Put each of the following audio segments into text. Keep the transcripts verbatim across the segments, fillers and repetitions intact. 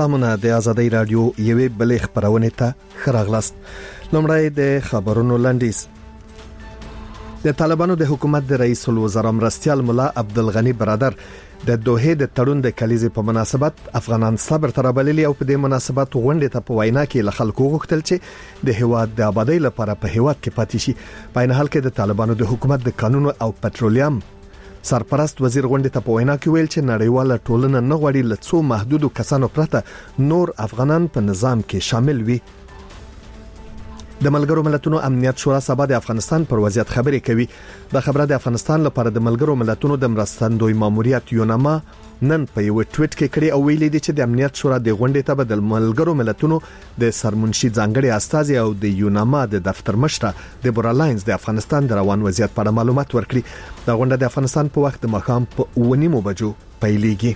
سلامونه د آزادۍ رادیو یوې بلې خبرونه ته خراغلاست. لومړی د خبرونو لنډیز. د طالبانو د حکومت د رئیس الوزرا مرستیال مولا عبدالغنی برادر د دوحې د تړون د کلیزې په مناسبت افغانان صبر ترابللی او په دې مناسبت غونډه ته په وینا کې له خلکو غوښتل چې د هیواد د آبادی لپاره په هیواد کې پاتې شي. په عین حال کې د طالبانو د حکومت د قانون او پټرولیم سرپرست وزیر غونډه ته په وینا کې ویل چې نړیواله ټولنه نه غواړي له څو محدودو کسانو پرته نور افغانان په نظام کې شامل وي. د ملګرو ملتونو امنیت شورا سبا د افغانستان پر وضعیت خبرې کوي. د خبره د افغانستان لپاره د ملګرو ملتونو د مرستندوی ماموریت یوناما نن په یو ټویټ کې کړي او ویلي دي چې د امنیت شورا د غونډې ته د ملګرو ملتونو د سرمنشي ځانګړي استازي او د یوناما د دفتر مشره د بورالاینز د افغانستان د روان وضعیت په اړه معلومات ورکړي. د غونډې د افغانستان په وخت د ماښام په ونیمو بجو پیلېږي.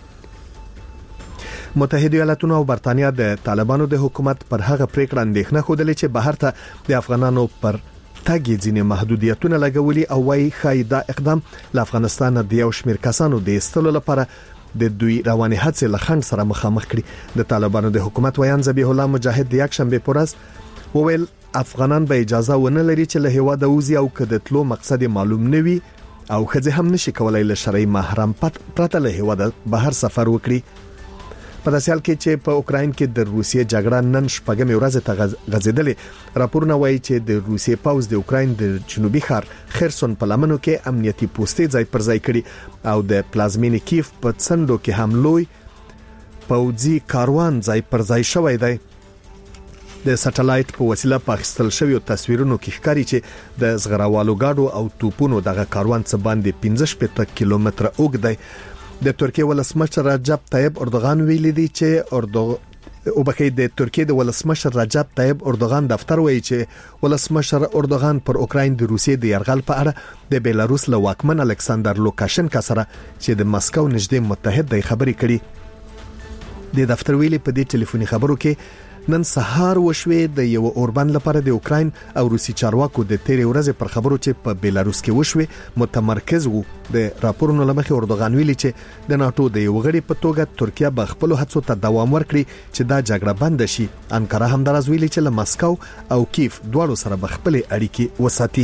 متحده ایالاتونو او برتانیا د طالبانو د حکومت پر هغه پریکړه اندېښنه خوده چې بهر ته د افغانانو پر تاګي ځینې محدودیتونه لګولي او وايي خای دا اقدام له افغانستان د یو شمېر کسانو د استلو لپاره د دوی رواني هڅې له خنډ سره مخامخ کړي. د طالبانو د حکومت ویان ذبیح الله مجاهد د یک شنبه پورز وویل افغانان به اجازه ونه لري چې له هوا د وزي او کډتلو مقصد معلوم نه وي او خځه هم نشي کولای له شرعي محرم پرته له هوا د بهر سفر وکړي. په داسې حال کې چې په اوکراین کې د روسیې جګړه نن شپږمې ورځ ته غځېدلې. راپورونه وایي چې د روسیې پوځ د اوکراین د جنوبي ښار خرسون په لمنو کې امنیتي پوستې ځای پر ځای کړي او د پلازمینې کیف په څنډو کې هم لوی پوځي کاروان ځای پر ځای شوی دی. د سټلایټ په وسیله پاکستان شویو تصویرونو کې ښکاري چې د زغراوالو گاډو او توپونو دغه کاروان څخه باندې پنځه شپږ کیلومتره اوږد دی. د ترکیه ولسمشر رجب طیب اردوغان ویلي دی چې اردوغان او بکې د ترکیه د ولسمشر رجب طیب اردوغان دفتر وایي چې ولسمشر اردوغان پر اوکراین د روسیې د یرغل په اړه د بیلاروس له واکمن الکساندر لوکاشنکا سره چې د مسکو نږدې متحد دی خبرې کړي. د دفتر ویلي په دې ټلیفوني خبرو کې نن سهار وشوي د یو اوربان لپاره د اوکراین او روسي چارواکو د تیرې ورځې پر خبرو چې په بیلاروس کې وشوي متمرکز وو. د راپورونو لمخې اردوغان ویلي چې د ناتو د یو غړي په توګه ترکیه به خپل هڅو ته دوام ورکړي چې دا جګړه بند شي. انکره هم دراز ویلي چې له مسکو او کیف دواړو سره به خپل اړیکې وساتي.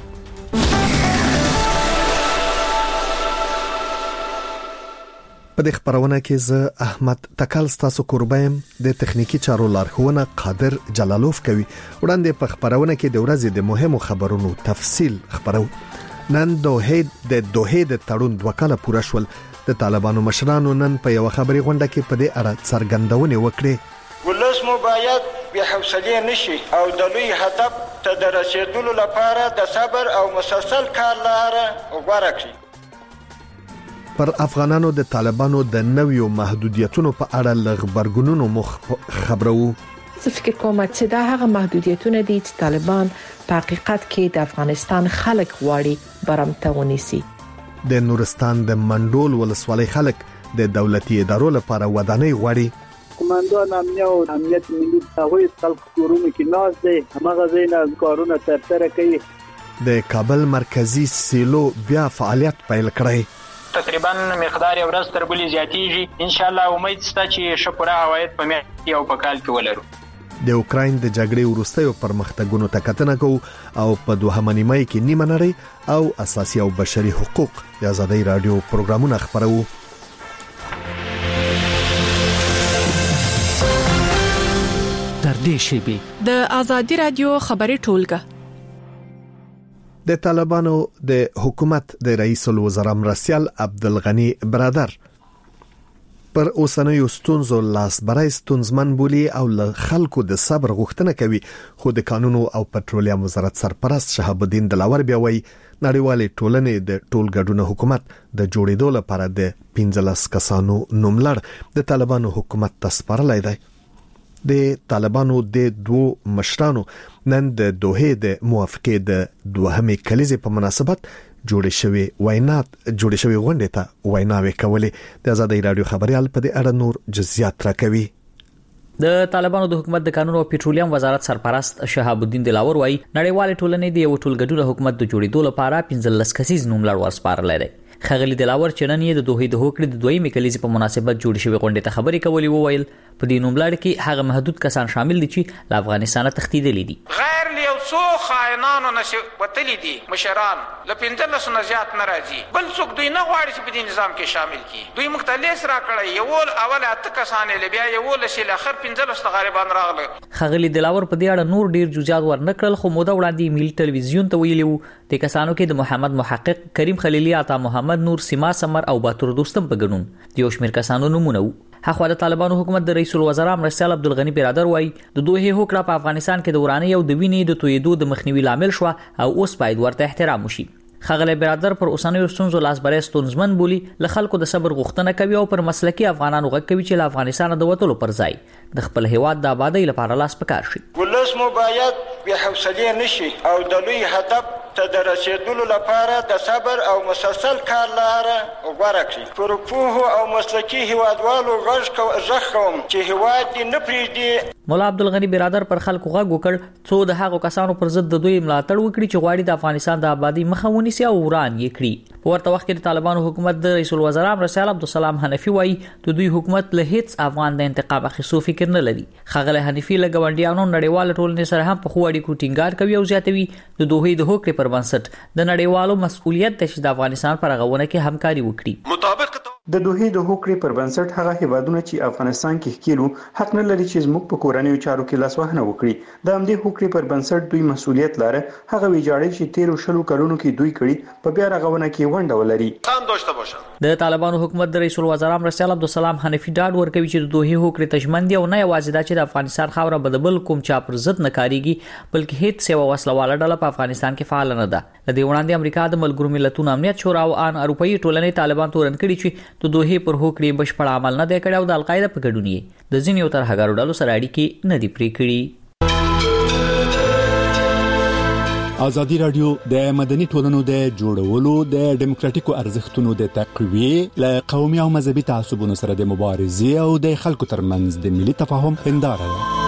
په دې خبرونه کې زه احمد تکل ستاسو قربایم د تخنیکی چارو لارښوونه قادر جلالوف کوي. وړاندې په خبرونه کې د ورځې د مهمو خبرونو تفصیل خبرو. نن دوحې د دوحې د تړون دوه کاله پوره شول. د طالبانو مشرانو نن په یو خبري غونډه کې په دې اړه څرګندونه وکړه. ولس مو باید به حوصله نشي او د لوی هدف ته د رسیدلو لپاره د صبر او مسلسل کار لاره غوړه کړئ. پر افغانانو د طالبانو د نویو محدودیتونو په اړه لغبرګونونو مخ خبرو. زه فکر کوم چې دا هغه محدودیتونه دي چې طالبان په حقیقت کې د افغانستان خلک غواړي برمته ونیسي. د نورستان د منډول ولسوالۍ خلک د دولتي ادارو لپاره ودانۍ غواړي. کمانډوان امنیت او امنیت ملي هغوی خلک کورونه کې ناز دي همغه زینه کارونه ترسره کوي. د کابل مرکزی سیلو بیا فعالیت پیل کړی. تقریبا مقدار ورځ تر بلې زیاتیږي. ان شاء الله امید شته چې شکر عواید په میاشت او په کال کې ولرو. د اوکراین د جګړې وروستیو پرمختګونو ته کتنه کوو او په دوهمه نیمه کې نیمه نړۍ او اساسي او بشري حقوق د آزادۍ رادیو پروګرامونه خبرو. تر دې شیبې د آزادۍ رادیو خبري ټولګه. د طالبانو د حکومت د رئیس الوزرا مرستیال عبدالغنی برادر پر اوسنیو ستونزو لاس برای ستونزمن بولی او له خلکو د صبر غوښتنه کوي. خو د قانون او پټرولیم وزارت سرپرست شهاب الدین دلاور بیا وایي نړیوالې ټولنې د ټولګډون حکومت د جوړېدو لپاره د پنځلس کسانو نوملړ د طالبانو حکومت ته سپارلی دی. د طالبانو د دوه مشرانو نن د دوحې د موافقې د دوهمې کلیزې په مناسبت جوړې شوې وینات جوړې شوې غونډې ته ویناوې کولې. د آزادۍ رادیو خبريال په دې اړه نور جزئیات راکوي. د طالبانو د حکومت د قانون او پټرولیم وزارت سرپرست شهاب الدین دلاور وايي نړیوال ټولنې د یو ټولګډون حکومت د جوړېدو لپاره پنځلس کسیز نوملړ ورسپارل دی. خغلی دلاور چنن یې د دوه د هوکړې د دویمې کلیزې په مناسبت جوړ شوی غونډې ته خبرې کولې وویل په دې نوملړ کې هغه محدود کسان شامل دي چې له افغانستان تښتېدلي دي. غیر له یو څو خائنانو نشي وتلی دي مشران له پنځلس نه زیات نه راځي بل څوک دوی نه غواړي چې په دې نظام کې شامل کی. دوی مختلف را کړی یو اول اته کسان له بیا یو لسل اخر پنځلس غریبان راغله. خغلی دلاور په دې اړه نور ډیر جزئیات ورنکړل خو موده وړاندې ملي ټلویزیون ته ویلي وو د کسانو کې د محمد محقق کریم خلیلی عطا محمد نور سیما سمر او باتور دوستم په ګنون د یو شمېر کسانو نمونه وو. هغه د طالبانو حکومت د رئیس الوزرا مرسل عبدالغنی برادر وای د دوه هوکړه په افغانستان کې د ورانه یو د وینې د تویدو د مخنیوي لامل شو او اوس باید ورته احترام وشي. خغلی برادر پر اوسنیو ستونزو لاس برې ستونزمن بولی له خلکو د صبر غوښتنه کوي او پر مسلکي افغانانو غږ کوي چې له افغانستان د وټولو پر ځای د خپل هیواد د آبادی لپاره لاس پکار شي. ولس مو باید به حوصله نشي او د لوی هدف ته د رسیدلو لپاره د صبر او مسلسل کار لاره غوره کړي. پر پوهو او مسلکي هیوادوالو غږ کوم چې هیواد دې نه پرېږدي. مولا عبدالغنی برادر پر خلکو غږ وکړ څو د هغو کسانو پر ضد د دوی ملاتړ وکړي چې غواړي د افغانستان د آبادی مخه ونیسي او وران یې کړي. په ورته وخت کې د طالبانو حکومت د رئیس الوزرا مرسل عبدالسلام حنفي وایي د دوی حکومت له هیڅ افغان د انتقام اخیستو فکر نه لري. خغلی حنفي له ګاونډیانو نړیوال ټولنې سره هم په خو اړیکو ټینګار کوي او زیاتوي د دوه د هوکړې پر بنسټ د نړیوالو مسؤلیت د د افغانستان پر غوونه کې همکاري وکړي. مطابق د دوه د هوکړې پر بنسټ هغه هیوادونه چې افغانستان کې ښکیلو حق نه لري چې زموږ په کورنیو چارو کې لاسوهنه وکړي. د همدې هوکړې پر بنسټ دوی مسؤلیت لري هغه ویجاړي چې تیر شلو کلونو کې دوی کړي په بیا رغونه کې ونډه ولري. د طالبانو حکومت د رئیس الوزرا مرسل عبدالسلام حنفي ډاډ ورکوي چې د دوه هوکړې تجمن دي او نه یوازې دا چې د افغانستان خاوره بدبل کوم چا پر ضد نه کاریږي بلکې هیڅ سیوا وسلواله ډله په افغانستان کې فعال نه ده. د دې وړاندې امریکا د ملګرو ملتونو امنیت شورا او ان اروپאי ټولنې طالبان تورن کړي چې د دوه پر هوکړې بشپړ عمل نه دی کړی او د القاعده په ګډون یې د ځینو ترهګرو ډلو سره اړیکې نه دي پرې کړي. ازادي رادیو د مدني ټولنو د جوړولو د ډیموکراتیکو ارزښتونو د تقویه له قومي او مذهبي تعصبونو سره د مبارزې او د خلکو ترمنځ د ملي تفاهم هنداره ده.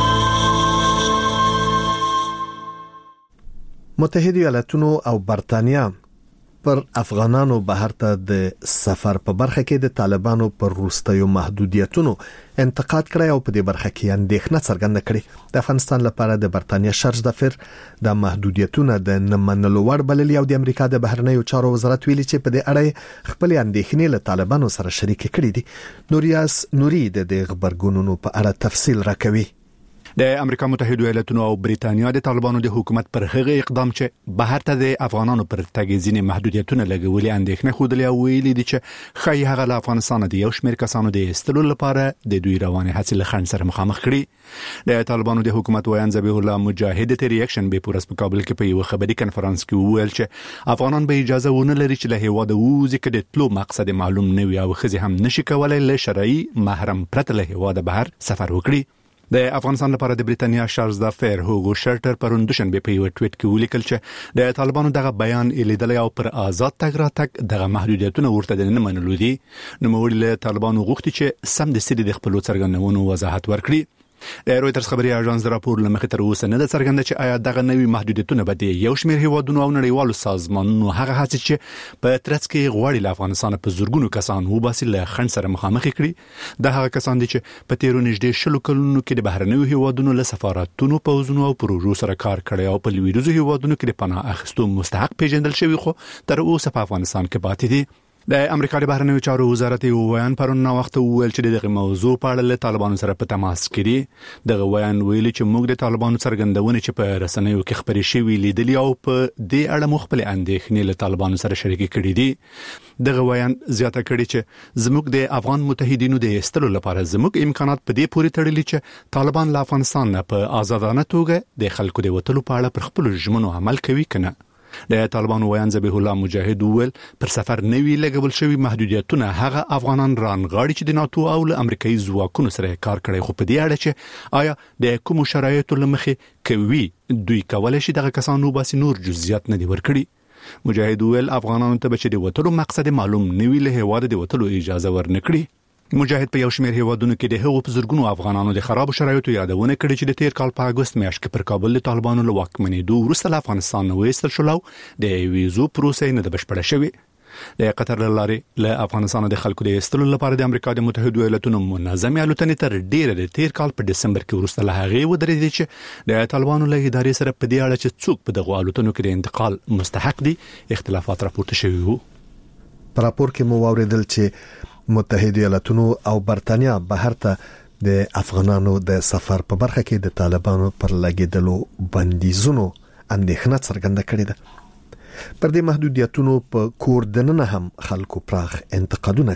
متحده ایالاتونو او برتانیا پر افغانانو بهر ته د سفر په برخه کې د طالبانو پر وروستیو محدودیتونو انتقاد کړی او په دې برخه کې اندېښنه څرګنده کړې. د افغانستان لپاره د برتانیا شرج دفر د محدودیتونو د نه منلو وړ بللي او د امریکا د بهرنیو چارو وزارت ویلي چې په دې اړه خپل اندېښنې له طالبانو سره شریک کړي دي. نوریاس نوري د دې خبرګونونو په اړه تفصیل راکوي. د امریکا متحده ایالاتونو او بریتانیا د طالبانو د حکومت پر هغه اقدام چې بهر ته د افغانانو پر تګ ځینې محدودیتونه لګولي اندېښنه خوده او ویلي دي چې خای هغه له افغانستان د یو شمېر کسانو د استلو لپاره د دوی روانه هڅې له خنډ سره مخامخ کړي. د طالبانو د حکومت وایي ذبیح الله مجاهد ته ریاکشن به پورس په کابل کې په یو خبري کنفرانس کې وویل چې افغانان به اجازه ونه لري چې له هیواد ووځي کله د تلو مقصد معلوم نه وي او خزي هم نشي کولای له شرعي محرم پرته له هیواد بهر سفر وکړي. د افغانستان لپاره د بریتانیا شارلز دافر هوګو شرټر پرون دوشنبه په یو ټویټ کې ولیکل چې د طالبانو دغه بیان لیدل او پر آزاد تګ راتګ دغه محدودیتونه ورته نه منلو دي. نو موږ له طالبانو غوښتي چې سم د سړي د خپل څرګندونو وضاحت ورکړي. د رويټرز خبري اژانس راپور لمخې تر اوسه نه د څرګنده چې آیا دغه نوي محدودیتونه به د یو شمېر هیوادونو او نړیوالو سازمانونو هغه هڅې چې په ترڅ کې غواړي له افغانستان په زورګونو کسان وباسي له خنډ سره مخامخ کړي. د هغه کسان دي چې په تیرو نږدې شلو کلونو کې د بهرنیو هیوادونو له سفارتونو پوزونو او پروژو سره کار کړی او په لویدیځو هیوادونو کې د پناه اخیستو مستحق پیژندل شوی خو تر اوسه په افغانستان کې پاتې دي. د امریکا د بهرنیو چارو وزارت یو ویان پرون نو وخت ویل چې دغه موضوع په اړه له طالبانو سره په تماس کې دي. دغه ویان ویلي چې موږ د طالبانو څرګندونه چې په رسنیو کې خبري شوی لیدلی او په دې اړه مخبل اندېښنې له طالبانو سره شریک کړي دي. دغه ویان زیاته کړي چې زموږ د افغان متحدینو د استلو لپاره زموږ امکانات په دې پورې تړلي چې طالبان له افغانستان نه په آزادانه توګه د خلکو د وټلو په اړه پر خپل ژمنو عمل کوي کنه. د طالبانو ویان ذبیح الله مجاهد ویل پر سفر نوی لګول شوی محدودیتونه هغه افغانان رانغاړي چې د ناتو او له امریکایي ځواکونو سره کار کوي خو په دې اړه چې آیا د کوم شرایطو لمخې کوي دوی کولای شي دغه کسانو باسي نور جزئیات نه دی ورکړي. مجاهد ویل افغانانو ته چې د وټلو مقصد معلوم نوی له هواده د وټلو اجازه ورنکړي. مجاهد په یو شمېر هیوادونو کې د هغو په زورګونو افغانانو د خراب شرایطو یادونه کړې چې د تیر کال په اگست میاشت کې پر کابل د طالبانو له واکمنېدو وروسته له افغانستان نه وایستل شول او د ویزو پروسې نه د بشپړه شوې. د قطر لارې له افغانستان د خلکو د استلو لپاره د امریکا د متحده ایالاتونو منظمې الوتنې تر ډیره د تیر کال په دسمبر کې وروسته له هغې ودرېدې چې د طالبانو له ادارې سره په دې اړه چې څوک په دغه الوتنو کې د انتقال مستحق دي اختلافات راپورته شوي وو. په راپور کې مو واوریدل چې متحده ایالاتونو او برتانیا بهر ته د افغانانو د سفر په برخه کې د طالبانو پر لګیدلو بندیزونو اندېښنه څرګنده کړې ده. پر دې محدودیتونو په کور دننه هم خلکو پراخ انتقادونه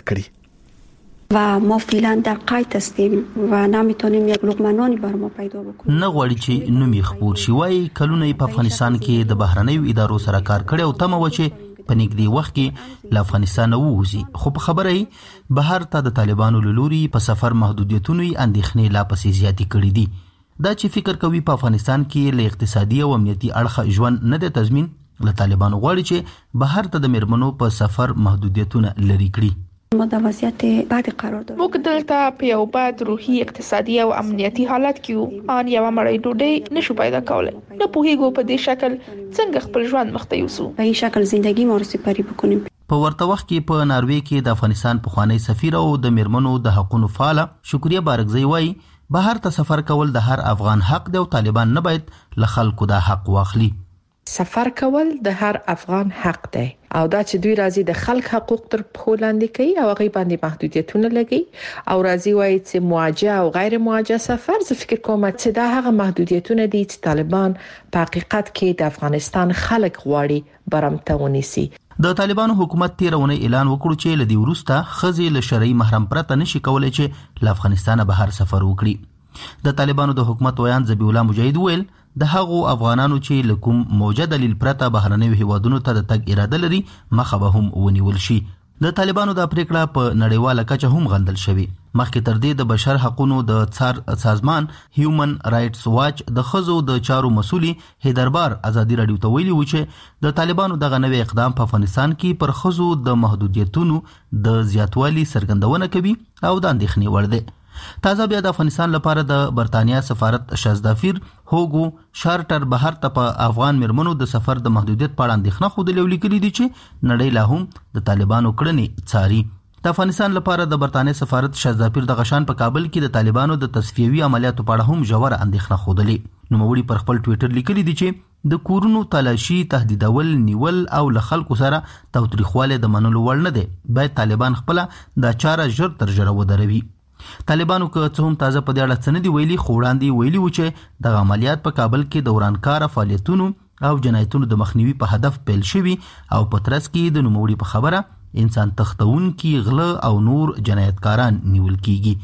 کړي و ما فعلا در قید هستیم و نمیتونیم یک لقمه نانی بر ما پیدا بکنیم. نه غواړي چې نومي خبر شي وای کلونه په افغانستان کې د بهرنیو ادارو سره کار کړي او تمه و چې په نږدې وخت کې له افغانستان ووځي، خو په خبره یې بهر ته د طالبانو له لوري په سفر محدودیتونو یې اندېښنې لا پسې زیاتې کړې دي. دا چې فکر کوي په افغانستان کې له اقتصادي او امنیتي اړخه ژوند نه دی تضمین، له طالبانو غواړي چې بهر ته د میرمنو په سفر محدودیتونه لري کړي. ما د وضعیت بعد قرار داریم. موږ دلته په یو بد روحي، اقتصادي او امنیتي حالت کې یو. ان یو مړی ډوډۍ نشو پیدا کولای. نه پوهیږو په دې شکل څنګه خپل ژوند مخته یوسو. په دې شکل زندگی ما رو سپری بکنیم. په ورته وخت کې په ناروې کې د افغانستان پخوانی سفیر او د میرمنو د حقوقو فعال شکریه بارکزی وایي بهر ته سفر کول د هر افغان حق دی او طالبان نه باید له خلکو د حق واخلي. سفر کول د هر افغان حق دی او دا چې دوی راځي د خلک حقوق تر پښو لاندې کوي او هغه باندې محدودیتونه لګي او راځي وایي چې مواجه او غیر مواجه سفر، زه فکر کوم چې دا هغه محدودیتونه دي چې طالبان په حقیقت کې د افغانستان خلک غواړي برمته ونیسي. د طالبانو حکومت تیرونه اعلان وکړ چې لدی ورسته خزي له شرعي محرم پرته نشي کولای چې له افغانستان بهر سفر وکړي. د طالبانو د حکومت ویان ذبیح الله مجاهد ویل د هغو افغانانو چې لکوم موجه دلیل پرته بهرنیو هیوادونو ته د تګ اراده لري مخه به هم ونیول شي. د طالبانو د پریکړه په نړیواله کچه هم غندل شوی. مخکې تر دې د بشر حقوقو د څار سازمان هیومن رائټس واچ د خزو د چارو مسؤلی هیدربار ازادي رادیو ته ویلي و چې د طالبانو دغه نوې اقدام په افغانستان کې پر خزو د محدودیتونو د زیاتوالي څرګندونه کوي او د اندېښنې وړ دی. تازه بیا د افغانستان لپاره د برتانیا سفارت شازدافیر هوګو شارټر بهر ته په افغان میرمنو د سفر د محدودیت په اړه اندېښنه خوده لیکلي دي چې نړۍ لا هم د طالبانو کړنې څاري. د افغانستان لپاره د برتانیا سفارت شازدافیر د غشان په کابل کې د طالبانو د تصفیوي عملیاتو په اړه هم ژوره اندېښنه خوده. نوموړي پر خپل ټوئیټر لیکلي دي چې د کورونو تلاشي، تهدیدول، نیول او له خلکو سره تاوتریخواله د منلو وړ نه دي. باید طالبان خپل د چاره ژر تر ژره ودروي. طالبانو که څه هم تازه په دې اړه څه نه دی ویلي، خو وړاندې ویلي و چې د عملیات په کابل کې د ورانکاره فعالیتونو او جنایتونو د مخنیوي په هدف پیل شوي او په ترڅ کې د نوموړي په خبره انسان تختونکي غله او نور جنایتکاران نیول کیږي.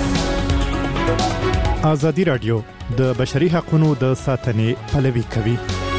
ازادي رادیو د بشري حقوقو د ساتنې پلوي کوي.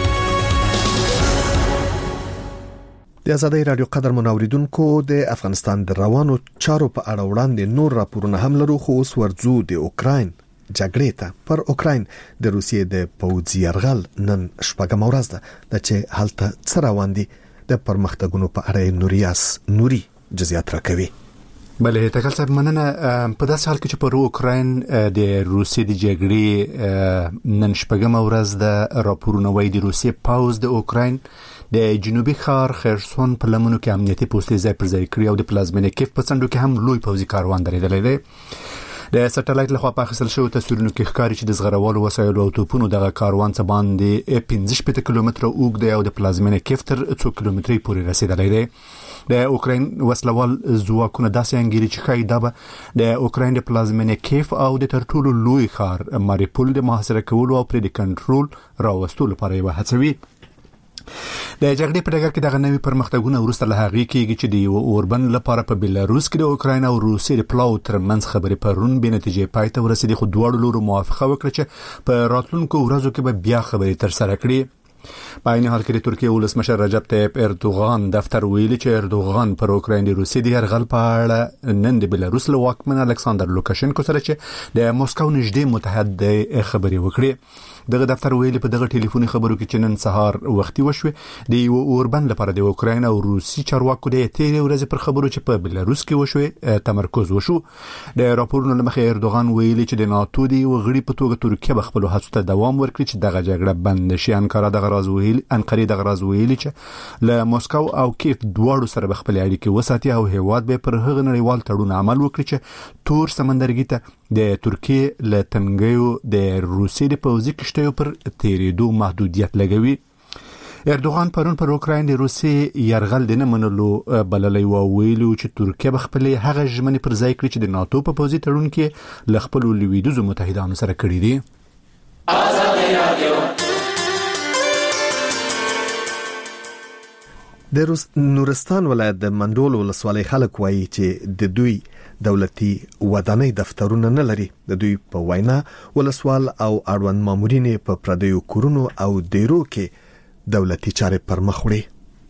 د ازادي رادیو قدر منوریدونکو د افغانستان د روانو چارو په اړه وړاندې نور راپورونه هم لرو، خو اوس ورځو د اوکراین جګړې ته. پر اوکراین د روسیې د پوځي یرغل نن شپږم ورځ ده د چې هلته څه روان دي. د پرمختګونو په اړه نوریاس نوري جزئیات راکوي. بله تکل صاحب مننه. په داسې حال کې چې پر اوکراین د روسیې د جګړې نن شپږم ورځ د راپورونه وایي د روسیې پوځ د اوکراین د جنوبي ښار خرسون په لمنو کې امنیتي پوستې ځای پر ځای کړی او د پلازمینې کیف په څنډو کې هم لوی پوځي کاروان درېدلی دی. د سټلایټ لخوا په اخیستل شویو تصویرونو کې ښکاري چې د زغروالو وسایلو او توپونو دغه کاروان څه باندې پنځه شپېته کیلومتره اوږد دی او د پلازمینې کیف تر څو کیلومترۍ پورې رسېدلی دی. د اوکراین وسلوال ځواکونه داسې انګیري چې ښایي دا به د اوکراین د پلازمینې کیف او د تر ټولو لوی ښار ماریپول د محاصره کولو او پرې د کنټرول راوستلو لپاره یوه هڅه وي. د جګړې په ډګر کې دغه نوي پرمختګونه وروسته له هغې کېږي چې د یو اوربند لپاره په بلاروس کې د اوکراین او روسیې د پلاو ترمنځ خبرې پرون بې نتیجې پای ته ورسېدې، خو دواړو لورو موافقه وکړه چې په راتلونکو ورځو کې به بیا خبرې ترسره کړي. په عین حال کې د ترکیې ولسمشر رجب طیب اردوغان دفتر ویلي چې اردوغان پر اوکراین د روسیې د یرغل په اړه نن د بلاروس له واکمن الکساندر لوکاشنکو سره چې د موسکو نږدې متحد دی خبرې وکړي. دغه دفتر ویلي په دغه ټلیفوني خبرو کې چې نن سهار وختي وشوې د یو اوربند لپاره د اوکراین او روسي چارواکو د تیرې ورځې پر خبرو چې په بلاروس کې وشوې تمرکز وشو. د راپورونو له مخې اردوغان ویلي چې د ناتو د یو غړي په توګه ترکیه به خپل هڅو ته دوام ورکړي چې دغه جګړه بند شي. انکارا دغه راز ویل انقره د غراز ویل چې له موسکو او کیف دواړو سره خپل اړیکې وساتي او هیواد به پر هغه نړیوال تړون عمل وکړي چې تور سمندرګي ته د ترکیه له تنګیو د روسي د پوځي کشتیو پر تیریدو محدودیت لګوي. اردوغان پرون پر اوکراین د روسي يرغل د نه منلو بللې و ویلو چې ترکیه به خپل هغه ژمنې پر ځای کړي چې د ناتو په پوځي تړون کې له خپل لویدیځو متحدانو سره کړي دي. د نورستان ولایت د منډول ولسوالۍ خلک وایي چې د دوی دولتي ودانۍ دفترونه نه لري. د دوی په وینا ولسوال او اړوند مامورین په پردیو کورونو او دیرو کې دولتي چارې پر مخ وړي.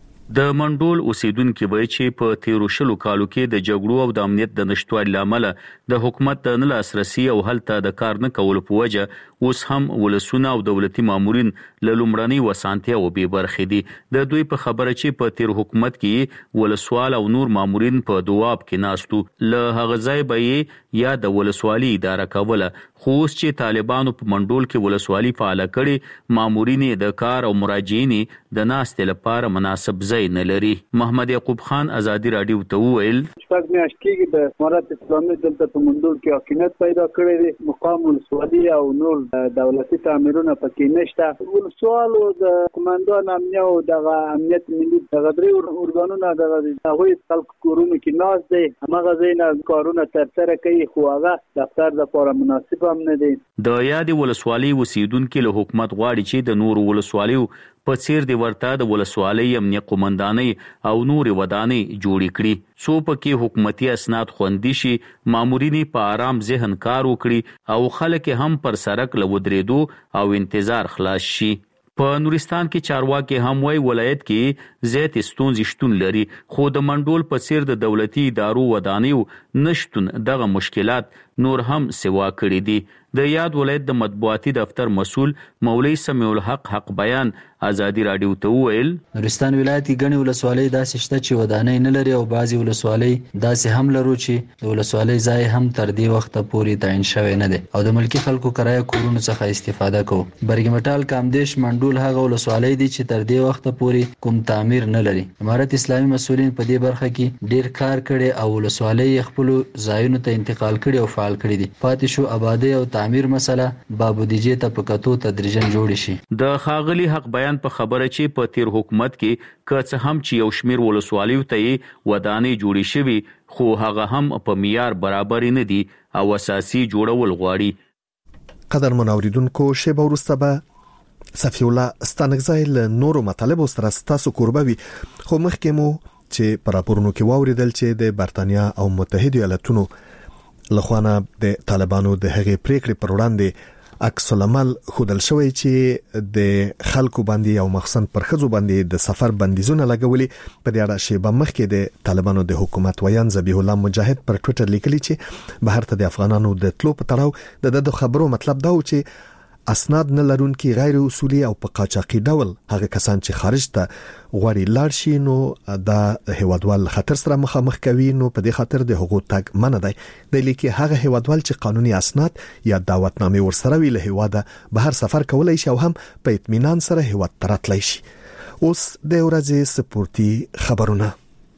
د منډول اوسیدونکو وایي چې په تیرو شلو کالو کې د جګړو او د امنیت د نشټوالي لامل د حکومت د نه لاسرسي او هلته د کار نه کولو په وجه اوس هم ولسونه او دولتي مامورین له لومړنۍ وسانتیا او بې برخې دي. د دوی په خبره چې په تیر حکومت کې ولسوال او نور مامورین په دواب کې ناستو له هغه ځای به یا د ولسوالي اداره کوله، خو اوس چې طالبانو په منډول کې ولسوالي فعال کړي مامورین د کار او مراجعین د ناستې لپاره مناسب ځای نه لري. محمد یعقوب خان ازادي رادیو ته وویل شپږ میاشتې کې د امارات اسلامي دلته په منډول کې حاکمیت پیدا کړی دی، مقام ولسوالي او نور دولتي تعمیرونه پکې نشته. ولسوال او د کمانډان امنیت او د امنیت ملي د غدري اورګانونو د هغوی خلک کورونو کې ناز دی، هغه ځای نه کارونه ترسره کوي خو هغه دفتر لپاره مناسب هم نه دی. د یادې ولسوالۍ اوسیدونکو له حکومت غواړي چې د نورو ولسوالیو په څیر دی ورته د ولسوالۍ امنیت قومندانۍ او نور ودانۍ جوړې کړي څو پکې حکومتي اسناد خوندي شي، مامورین په آرام ذهن کار وکړي او خلک هم پر سړک له ودرېدو او انتظار خلاص شي. په نورستان کې چارواکي هم وای ولایت کې زیات ستونزې شتون لري، خو د منډول په څیر د دولتي ادارو ودانیو نشټون دغه مشکلات نور هم سوا کړی دي. د یاد ولایت د مطبوعاتي دفتر مسؤل مولوی سمیع الحق حق بیان ازادي رادیو ته وویل نورستان ولایت کې ګڼې ولسوالۍ داسې شته چې ودانۍ نه لري او بعضې ولسوالۍ داسې هم لرو چې د ولسوالۍ ځای هم تر دې وخته پورې تعین شوی نه دی او د ملکي خلکو کرایه کورونو څخه استفاده کوو. برګمټال کامدیش منډول هغه ولسوالۍ دي چې تر دې وخته پورې کوم تعمیر نه لري. امارت اسلامي مسؤلین په دې برخه کې ډیر کار کړي او ولسوالۍ خپل ځایونو ته انتقال کړي او فعال کړي دي. پاتې شو آبادی او تعمیر مسله بابودیجه ته په کتو تدریجا جوړ شي. د خاغلی حق بیان په خبره چې په تیر حکومت کې که هم چې یو شمیر ولسوالیو ته ودانۍ جوړې شوي خو هغه هم په معیار برابر نه دي او اساسي جوړول غواړي. قدر منوریدونکو شیبه ورسته به صفی الله ستانګزای له نورو مطالبو سره ستاسو قربوي، خو مخکې مو چې پر راپورونو کې واوریدل چې د برتانیا او متحده ایالاتونو لخوانه د طالبانو د هغې پریکړې پر وړاندې عکس العمل خودل شوی چې د خلکو باندې او مخصوصا پر خځو باندې د سفر بندیزونه لګولي. په دې اړه شیبه مخکې د طالبانو د حکومت ویان ذبیح الله مجاهد پر ټوئیټر لیکلي چې بهر ته د افغانانو د تلو په تړاو د د خبرو مطلب دا و چې اسناد نه لرونکي غیر اصولي او په قاچاقي ډول هغه کسان چې خارج ته غواړي لاړ شي نو د هیوادوال خطر سره مخامخ کوي، نو په دې خاطر د حقوق تګ منع دی. د لیکي هغه هیوادوال چې قانوني اسناد یا دعوتنامې ورسره وي له هیواده بهر سفر کولای شي او هم په اطمینان سره هیواد ته راتلی شي. اوس د ورځې سپورتي خبرونه.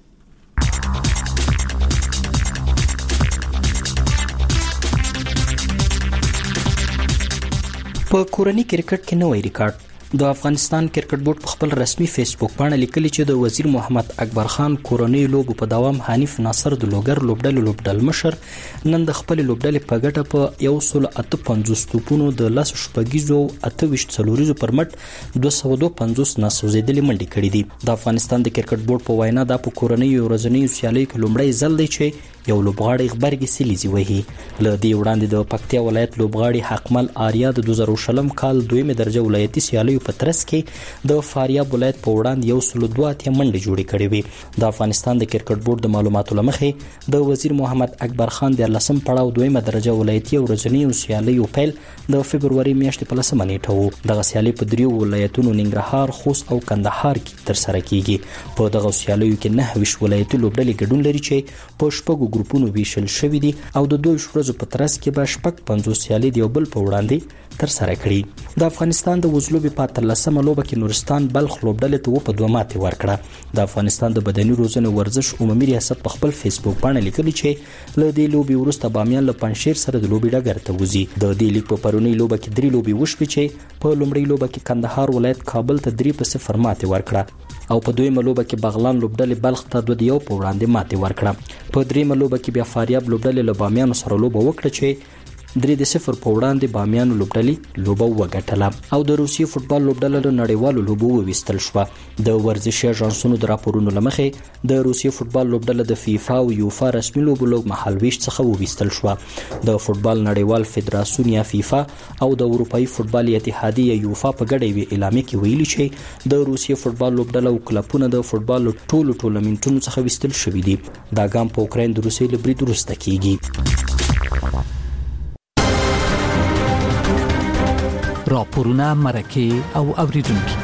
په کورنی کرکټ کې نوې ریکارډ. د افغانستان کرکټ بورډ په خپل رسمي فیسبوک باندې لیکلي چې د وزیر محمد اکبر خان کورنی لوبو په دوام حنیف ناصر د لوګر لوبډل لوبډل مشر نن د خپل لوبډل په ګټه په یو سل اته پنځوس توپونو د لاس شپږیزو اته ویشت څلوریزو پر مټ دوه سوه دوه پنځوس ناسوځېدلې منډې کړې دي. د افغانستان د کرکټ بورډ په وینا دا په کورنی ورځنی سیالیو کې لومړی ځل دی چې یو لوبغاړی غبرګي سلیزي وهي. ل دې وړاندې د پکتیا ولایت لوبغاړي حقمل آریا د دوه زره شلم کال دویمه درجه ولایتي سیالیو په ترڅ کې د فاریاب ولایت په وړاندې یو سل دوه اتیا منډې جوړې کړې وي. د افغانستان د کرکټ بورډ د معلوماتو لمخې د وزیر محمد اکبر خان د لسم پړاو دویمه درجه ولایتي ورځنی سیالیو پیل د فبرवरी میاشتې په لسمه نیټه وو. دغه سیالي په دریو ولایتونو ننګرهار، خوست او کندهار کې تر سره کیږي. په دغه سیالیو کې نه ویش ولایتي لوبډلې ګډون لري چې په شپږو ګروپونو ویشل شوي دي او د دوه ورځو په ترڅ کې به شپږ پنځوس سیالي د یو بل په وړاندې تر سره کړي. د افغانستان د وزلوبې په اتلسمه لوبه کې نورستان بلخ لوبډلې ته په دوه ماتې ورکړه. د افغانستان د بدني روزنې ورزش عمومي ریاست په خپل فیسبوک باندې لیکلي چې له دې لوبې وروسته بامیان له پنځشیر سره د لوبې ډګر ته وځي. د دې لیګ په پرونی لوبه کې درې لوبې وشوې چې په لومړۍ لوبه کې کندهار ولایت کابل ته درې په صفر ماتې ورکړه او په دویمه لوبه کې بغلان لوبډلې بلخ ته دوه یو په وړاندې ماتې ورکړه. په دریمه لوبه کې بیا فاریاب لوبډلې له بامیان سره لوبه وکړه چې درې د صفر په وړاندې بامیان لوبډلې لوبه وګټله او د روسیې فوتبال لوبډله له نړیوالو لوبو وویستل شوه. د ورزشي اژانسونو د راپورونو له مخې د روسیې فوتبال لوبډله د فیفا او یوفا رسمي لوبو له مهالویش څخه وویستل شوه. د فوتبال نړیوال فدراسیون یا فیفا او د اروپایي فوتبال اتحادیه یوفا په ګډه یوه اعلامیه کې ویلي چې د روسیې فوتبال لوبډله او کلبونه د فوتبال ټولو ټورنمنټونو څخه ویستل شوي دي. دا ګام په اوکراین د روسیې له برید وروسته کیږي. راپورونه مرکه او اوریدونکو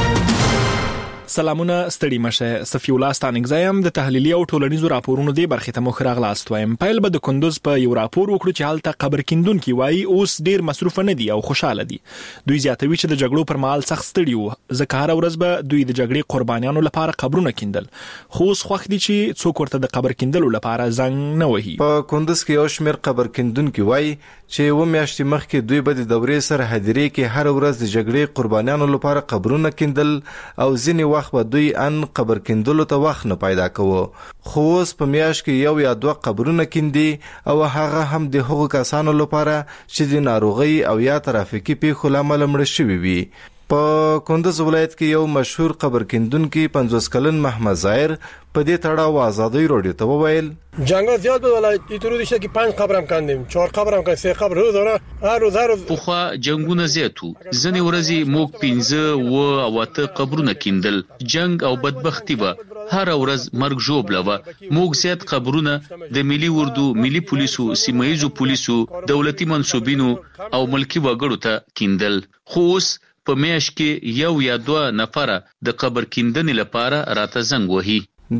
سلامونه ستړي مشه. صفی الله ستانګزایم د تحلیلي او ټولنیزو راپورونو دی برخه ته مخ راغلاست وایم. پایل به د کندوز په یو راپور وکړو چې حالت قبر کیندونکو وایي اوس ډیر مصروف نه دي او خوشاله دي. دوی زیاتوي چې د جګړو پر مهال سخت ستړي وو ځکه هر ورځ به دوی د جګړې قربانیانو لپاره قبرونه کیندل. خو اوس خوښ دي چې څوک ورته د قبر کیندلو لپاره زنګ نه وهي. په کندوز کې یو شمېر قبر کیندونکو وایي چې و میاشتې مخکې دوی به د دورې سره هدیرې کې هر ورځ د جګړې قربانیانو لپاره قبرونه کیندل او ځینې وخت به دوی ان قبر کیندلو ته وخت نه پیدا کوو. خو اوس په میاشت کې یو یا دوه قبرونه کیندي او هغه هم د هغو کسانو لپاره چې د ناروغي او یا ترافیکي پیښو لامل مړه شوي وي. په کندوز ولایت کې یو مشهور قبر کیندونکي پنځوس کلن محمد ظاهر په دې تړاو آزادۍ رادیو ته وویل جنگل زیاد بود ولایت ایترو دیشه که پنج قبرم کندیم چهار قبرم کندیم سه قبر رو داره هر روز هر روز پوخا جنگونه زیاتو ځنې ورځې موږ پنځه و او اته قبرونه کیندل. جنگ او بدبختی به هر ورځ مرګ ژوبله وه. موږ زیات قبرونه د ملي اردو ملي پولیسو سیمایزو پولیسو دولتي منصوبینو او ملکی وګړو ته کیندل. خو اوس په میاشت کې یو یا دوه نفره د قبر کیندنې لپاره راته زنګ وهي.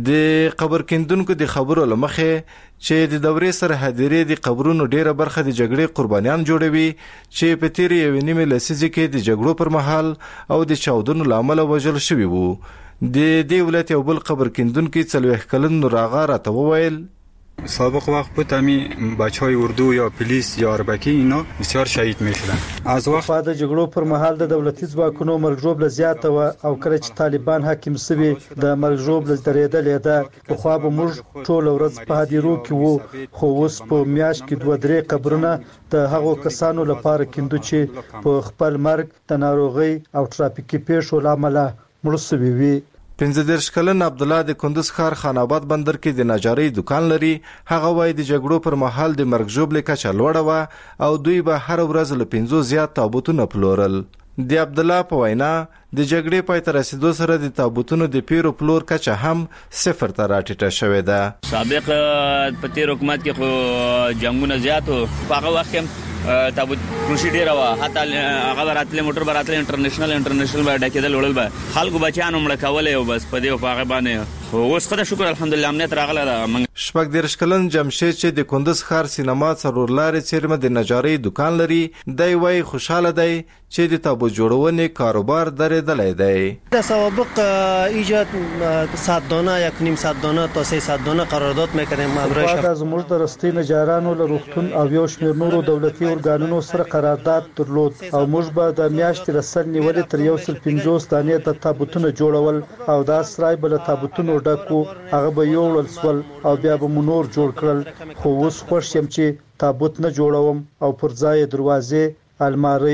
د قبر کیندونکو د خبرو لمخه چې د دورې سره هدیرې د قبرونو ډیره برخه د جګړې قربانیان جوړوي چې په تیر یو نیمه لسیزه کې د جګړو پر مهال او د چاودنو لامل وژل شوی وو. د دې ولایت یو بل قبر کیندونکو څلوېښت کلن نوراغا راته وویل سابق وقت بود همی بچهای اردو یا پلیس یا اربکی اینا بسیار شهید میشدن. از وقت بعد جګړو پر مهال د دولتي ځواکونو مرګ زیاته و او کله چې طالبان حاکم سوي د مرګ درېدلې ده. په خو به موږ ټول ورځ په هدیرو کې وو. خو اوس په میاشت کې دوه درې قبرونه د هغو کسانو لپاره کیندو چې په خپل مرګ د ناروغي او ترافیکي پیښو لامل مړ شوي وي. پنځه دېرش کلن عبد الله د کندوز ښار خان آباد بندر کې د نجارۍ دکان لري. هغه وایي د جګړو پر مهال د مرګ ژوبلې کچه لوړه وه او دوی به هر ورځ له پنځو زیات تابوتونه پلورل. د عبد الله په وینا د جګړې پای ته رسیدو سره د تابوتونو د پیرو پلور کچه هم صفر ته راټیټه شوې ده. سابق په تیر حکومت کې خو جنگونه زیات وو. په هغه وخت کې تابوت کروشي ډیره وه. حتی هغه راتلې موټر به راتلې انټرنیشنل انټرنیشنل به ډکېدل وړل به خلکو بچیانو مړه کولی او بس په دې په هغه باندې. خو اوس خدای شکر الحمدلله امنیت راغلی ده. شپږ دېرش کلن جمشید چې د کندوز ښار سینما څلور لارې څیرمه د نجارۍ دکان لري دی وایي خوشحاله دی چې د تابوت جوړونې کاروبار درېدلی دی. در سوابق ایجاد صد دانه یک نیم صد دانه تا سیصد دانه قرارداد میکنیم. بعد از موږ د رستۍ نجارانو له روغتون او یو شمېر نورو دولتي ارګانونو سره قرارداد درلود او موږ به د میاشتې له سل نیولې تر یو سل پنځوس دانې د تابوتونه جوړول او دا سرای به له تابوتونو ډکو. هغه به یوړل سول او بیا به مو نور جوړ کړل. خو اوس خوښ یم چې تابوت نه جوړوم او پر ځای دروازې الماری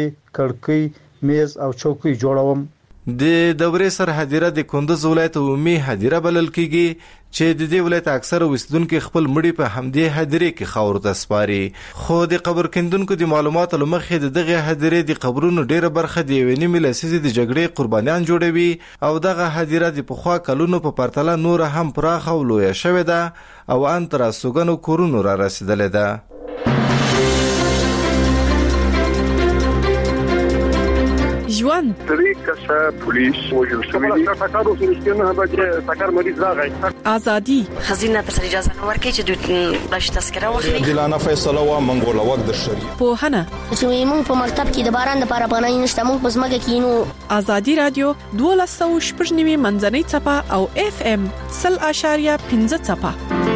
کړکۍ میز او چوکۍ جوړوم. د دورې سره هدیره د کندوز ولایت عمومي هدیره بلل کیږي چې د دې ولایت اکثره اوسیدونکو خپل مړي په همدې هدیره کې خاورو ته سپاري. خو د قبر کیندونکو د معلوماتو له مخې د دغه هدیره د قبرونو ډیره برخه د یوې نیمې لسیزې د جګړې قربانیان جوړوي او دغه هدیره د پخوا کلونو په پرتله نور هم پراخه او لویه شوې ده او ان تر استوګنو کورونو را رسیدلې ده. ژوند درې کسه پولیس وژل شوی دي ټاکارو سره بچ ټاکار مریض راغی ازادي خزینه تر اجازه نه ورکړي چې دوی بلش تذکره واخلي دلانه فیصله وا منګول وخت د شری په هنه چې موږ په مکتب کې د باران لپاره پناه نشته موږ په سمګه کې نو ازادي رادیو دوه سوه شپږ نیمه منځنۍ چپه او اف ام صفر اشاریه پنځه چپه.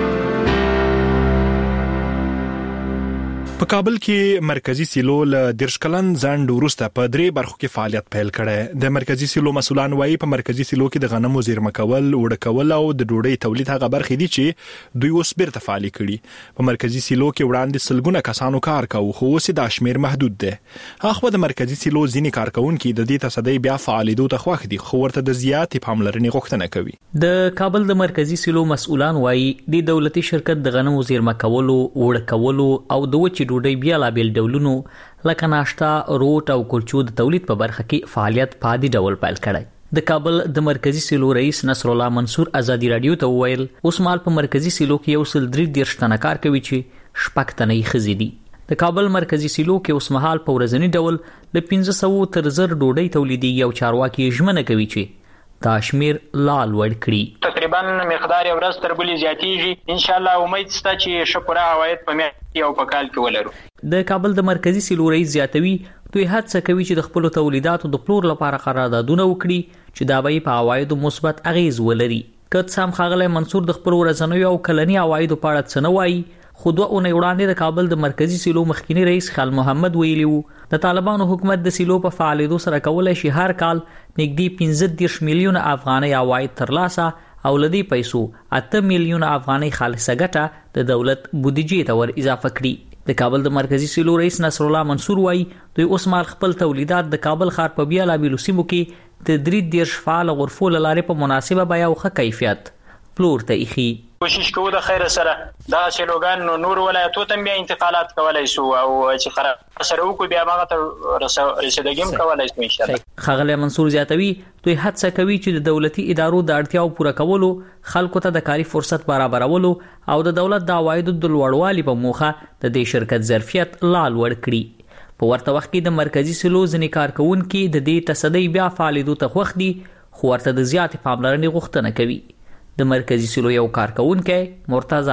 په کابل کې مرکزی سیلو له درشکلن ځند ورسته په درې برخو کې فعالیت پیل کړي. د مرکزی سیلو مسولان وایي په مرکزی سیلو کې د غنمو زیرمه کول، وړ کول او د ډوډۍ تولید هغه برخې دي چې دوی اوس بیرته فعال کړي. په مرکزی سیلو کې وړاندې سلګونه کسانو کار کاوه خو اوس د شمیر محدود دي. هغه د مرکزی سیلو ځینې کارکونکو د دې تصدی بیا فعالیدو ته خوښ دي خو ورته د زیاتې پاملرنې غوښتنه کوي. د کابل د مرکزی سیلو مسولان وایي د دولتي شرکت د غنمو زیرمه کولو، وړ کولو او د وچې ډوډۍ بیا لا بیل ډولونو لکه ناشتا، روټ او کلچو د تولید په برخه کې فعالیت په عادي ډول پیل کړی. د کابل د مرکزی سیلو رئیس نصر الله منصور ازادي رادیو ته وویل اوس مال په مرکزی سیلو کې یو سل درې دیرش تنه کار کوي چې شپږ تنه یې ښځې دي. د کابل مرکزی سیلو کې اوس مهال په ورځنی ډول له پنځه سوه تر زر ډوډۍ تولیدي او چارواکي ژمنه کوي چې دا شمیر لال وړ کړي. تقریبا مقدار ورځ تر بلې زیاتیږي. ان شاء الله امید سته چې شکر عواید په میاشت او په کال کې ولرو. د کابل د مرکزی سیلو رئیس زیاتوي دوی هڅه کوي چې د خپل تولیداتو د پلور لپاره قراردادونه وکړي چې دا به په عوایدو مثبت اغیز ولري. کله سم خاغله منصور د خپل ورځنوي او کلنی عوایدو په اړه څه نه وایي خو دوه اونۍ وړاندې د کابل د مرکزی سیلو مخکینی رئیس خال محمد ویلی وو د طالبانو حکومت د سیلو په فعالیتو سره کولای شي هر کال نږدې پنځه دیرش میلیونه افغانۍ عواید ترلاسه او لدی پیسو اته میلیونه افغانۍ خالصه ګټه د دولت بودیجې ته ور اضافه کړي. د کابل د مرکزی سیلو رئیس نصر الله منصور وایي دوی اوس مال خپل تولیدات د کابل ښار په بیا لا بیلو سیمو کې د درې دیرش فعال غرفو لاره په مناسبه بیا او ښه کیفیت پلور ته ایخي. کوشش کوو د خیر سره دا سیلوګان نور ولایتو ته بیا انتقالات کولای شو او چې خره سره وکړو بیا هغه ته رسیدګیم کولای شو ان شاء الله. خغله منصور زیاتوي دوی هڅه کوي چې د دولتي ادارو د اړتیاو پوره کولو، خلکو ته د کاري فرصت برابرولو او د دولت د عوایدو د لوړوالي په موخه د دې شرکت ظرفیت لال وړ کړي. په ورته وخت کې د مرکزی سیلو ځینې کارکونکو د دې تصدی بیا فعالیتو ته خوښ دي خو ورته د زیاتې پاملرنې غوښتنه کوي. د مرکزی سیلو یو کارکونکو مرتضی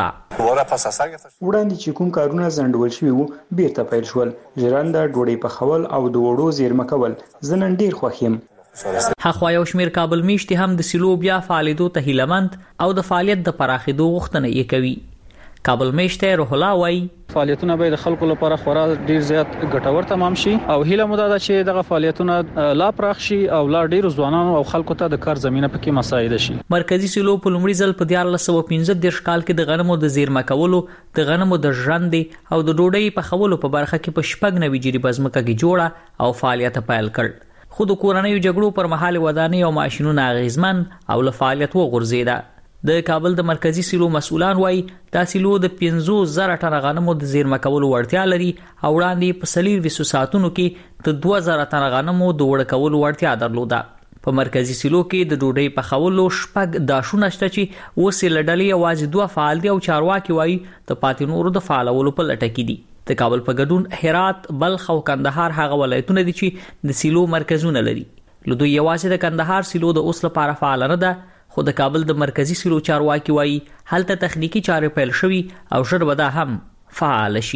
وړاندې چې کوم کارونه ځنډول شوي وو بیرته پیل شول. ژرنده، ډوډۍ پخول او د وړو زیرمه کول زه نن ډیر خوښ یم. هغه یو شمیر کابل میشتي هم د سیلو بیا فعالیتو ته هیلمند او د فعالیت د پراخېدو غوښتنه یې کوي. کابل میشته روح الله وای فعالیتونه به د خلکو لپاره خورا ډیر زیات ګټور تمام شي او هیله مو ده چې دغه فعالیتونه لا پراخ شي او لا ډیر ځوانانو او خلکو ته د کار زمينه پکې مساعده شي. مرکزی سیلو په لومړي ځل په دیار لسو پنځه دیرش کال کې د غنمو د زیرمه کولو، د غنمو د ژرندې او د ډوډۍ په خولو په برخه کې په شپږ نوي جری بزمکه کې جوړه او فعالیت پیل کړ. خو د کورنیو جګړو پر مهال ودانۍ او ماشينونه غیزمن او له فعالیت وغورځیده. د کابل د مرکزی سیلو مسولان وایي دا سیلو د پنځه زره ټنه غنمو د زیرمه کولو وړتیا لري او وړاندې په سلیر وسو ساتونو کې د دوه زره ټنه غنمو د وړ کولو وړتیا درلوده. په مرکزی سیلو کې د ډوډۍ په خولو شپږ داشونه شته چې وسې لړلې आवाज دوه فعال دي او چارواکي وایي د پاتې نورو د فعالولو په لټه کې دي. د کابل په ګډون هرات، بلخ او کندهار هغه ولایتونه دي چې د سیلو مرکزونه لري. لدوی یوازې د کندهار سیلو د اوس لپاره فعال نه ده خو د کابل د مرکزی سیلو چارواکي وایي هلته تخنیکی چارې پیل شوي او ژر به دا هم فعال شي.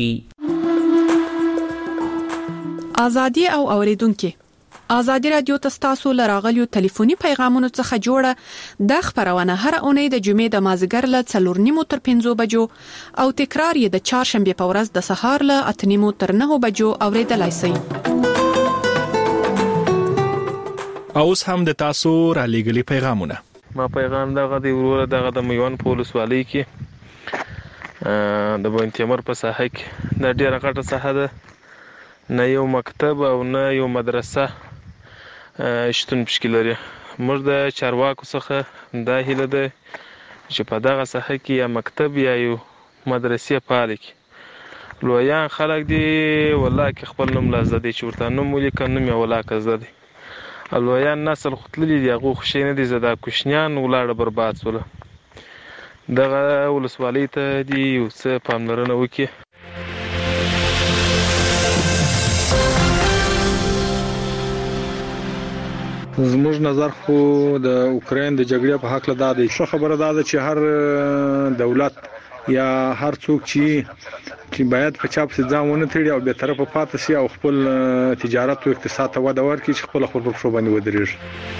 ازادي او اوریدونکو ازادي رادیو تاسو لراغلیو ټلیفوني پیغامونو څخه جوړه د خبرونه هر اونۍ د جمعې د مازیګر له څلور نیمو تر پنځو بجو او تکرار یې د چهارشنبه په ورځ د سهار له اته نیمو تر نهو بجو اوریدلای شئ. اوس هم د تاسو را لېږلي پیغامونه. ما پیغام دغه دی وروره دغه د میوان پولیس والی کې د بونتیمر په ساحه کې د ډیره غټه ساحه ده، نه یو مکتب او نه یو مدرسه شتون پکې لري. موږ د چارواکو څخه دا هیله ده چې په دغه ساحه کې یا مکتب یا یو مدرسې فعال کړي. لویان خلک دي والله کې خپل نوم لازم دي چې ورته نوم ولیکه نوم یې ولاکه زده دي. الویان نسل خطللی دی هغه خوشی نه دي زده کوشنیان ولاړه برباد سول. دغه ولسوالۍ ته دی یو څه پاملرنه وکړي. زموږ نظر خو د اوکرين د جګړې په حق له دا دی څه خبره ده چې هر دولت یا هر څوک چې چې باید په چاپ سي ځامونه تړي او به طرفه پاتې شي او خپل تجارت او اقتصاد ته وده ورکړي چې خپل خپل په باندې ودرېږي.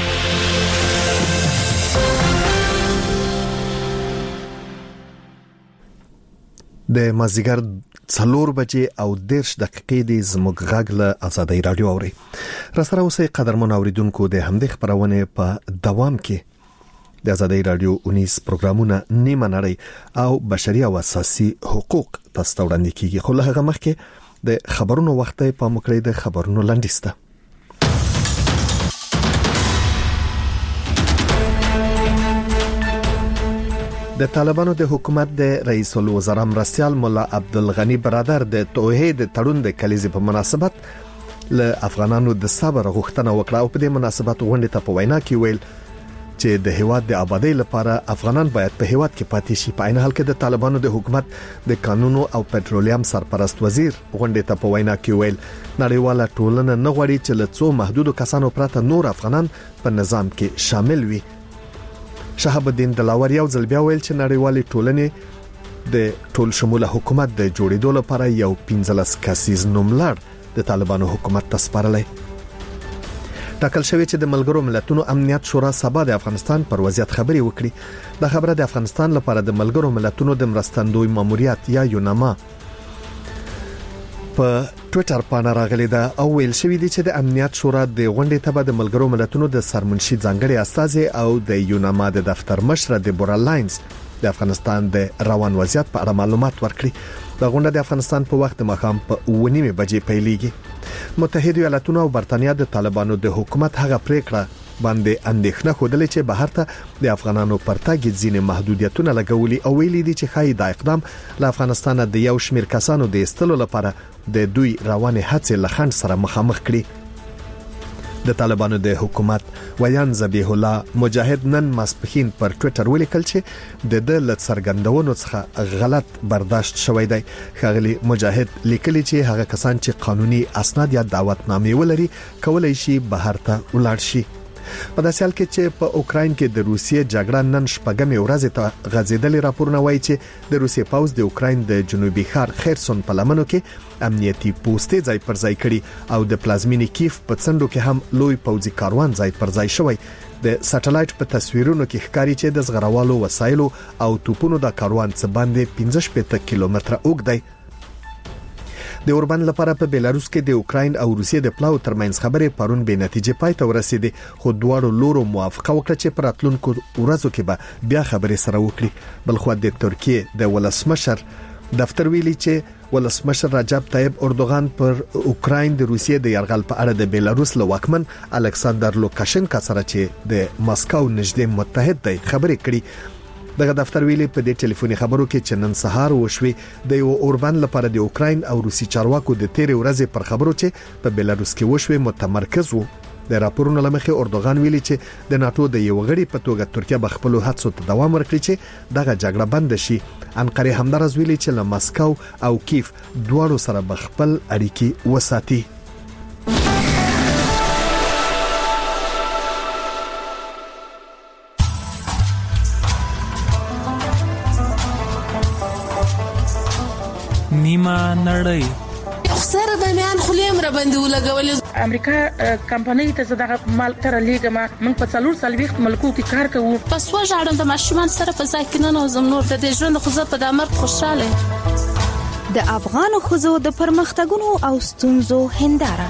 د مازیګر څلور بجې او دیرش دقیقې د زموږ غږ له آزادۍ رادیو اوري. را سره اوسئ قدرمن اوریدونکو د همدې خبرونه په دوام کې د آزادۍ رادیو اونیس پروګرامونه نیمه نړۍ او بشري او اساسي حقوق تاسو ته وړاندې کیږي. خو له هغه مخکې د خبرونو وخت په مکړې د خبرونو لنډیسته. د طالبانو د حکومت د رئیس الوزرا مرستیال مولا عبدالغنی برادر د توحید تړون د کلیزې په مناسبت له افغانانو د صبر غوښتنه وکړه او په دې مناسبت غونډه ته په وینا کې ویل چې د هیواد د آبادی لپاره افغانان باید په هیواد کې پاتې شي. په عین حال کې د طالبانو د حکومت د قانونو او پټرولیم سرپرست وزیر غونډه ته په وینا کې ویل نړیواله ټولنه نه غواړي چې له څو محدودو کسانو پرته نور افغانان په نظام کې شامل وي. شهاب الدین دلاور یو ځل بیا ویل چې نړیوالې ټولنې د ټول شموله حکومت د جوړېدو لپاره یو پنځلس کسیز نوملړ د طالبانو حکومت ته سپارلی. ټاکل شوی چې د ملګرو ملتونو امنیت شورا سبا د افغانستان پر وضعیت خبري وکړي. دا خبره د افغانستان لپاره د ملګرو ملتونو د مرستندوی ماموریت یا یوناما په ټوئیټر باندې راغلی دا او ویل شوی دی چې د امنیت شورا د غونډې ته د ملګرو ملتونو د سرمنشي ځانګړي استازي او د یوناما د دفتر مشر د بورا لاینز د افغانستان د روان وضعیت په اړه معلومات ورکړي. دا غونډه د افغانستان په وخت مخام په ونیمه بجې پیلېږي. متحده ایالاتونه او برتانیا د طالبانو د حکومت هغه پریکړه باندې اندېښنه خوده چې بهر ته د افغانانو پرتګ ځینې محدودیتونه لګولي او ویلي دي چې خای دا اقدام له افغانستان د یو شمیر کسانو د استلو لپاره د دوی روانه هڅې لخند سره مخامخ کړي. د طالبانو د حکومت ویان ذبیح الله مجاهد نن ماسپخین پر ټوئیټر ولیکل چې د د لڅ سرګندونو څخه غلط برداشت شوی دی. خغلی مجاهد لیکلی چې هغه کسان چې قانوني اسناد یا دعوتنامې ولري کولای شي بهر ته ولاړ شي. په داسې حال کې چې په اوکراین کې د روسیې جګړه نن شپږمې ورځ ته غځېدلې راپورونه وایي چې د روسیې پوځ د اوکراین د جنوبي ښار خیرسون په لمنو کې امنیتي پوسټې ځای پر ځای کړي او د پلازمینې کیف په څنډو کې هم لوی پوځي کاروان ځای پر ځای شوی. د سټلایټ په تصویرونو کې ښکاري چې د زغروالو وسایلو او توپونو د کاروان څخه باندې پنځه شپږ کیلومتره اوږد دی. د اوربان لپاره په بیلاروس کې د اوکراین او روسیې د پلاو ترمنځ خبرې پرون به نتیجه پای ته ورسېدې خو دواړو لورو موافقه وکړه چې پر اتلونکو ورځو کې به بیا خبرې سره وکړي. بل خو د ترکیه د ولسمشر دفتر ویلي چې ولسمشر رجب طیب اردوغان پر اوکراین د روسیې د یرغل په اړه د بیلاروس له واکمن الکساندر لوکاشنکا سره چې د ماسکو نږدې متحد دی خبرې کړي. دغه دفتر ویلي په دې ټلیفوني خبرو کې چې نن سهار وشوي د یو اوربان لپاره د اوکراین او روسي چارواکو د تیرې ورځې پر خبرو چې په بیلاروس کې وشوي متمرکز وو. د راپورونو لمخې اردوغان ویلي چې د ناتو د یو غړي په توګه ترکیه به خپل هڅو ته دوام ورکړي چې دغه جګړه بند شي. انقره همدارس ویلي چې له ماسکو او کیف دواړو سره به خپل اړیکې وساتي. نیمه نړۍ سره د میان خلیم را باندې ولګول امریکا کمپنۍ ته دغه مال تر لیګه ما من په څلور سالويخت ملکو کې کار کوو پس وژاړم د ماشومان سره په ځای کې نه نو نور د دې ژوند خو زه په دامر خوشاله. د افغان خوځو د پرمختګونو او ستونزو هنداره.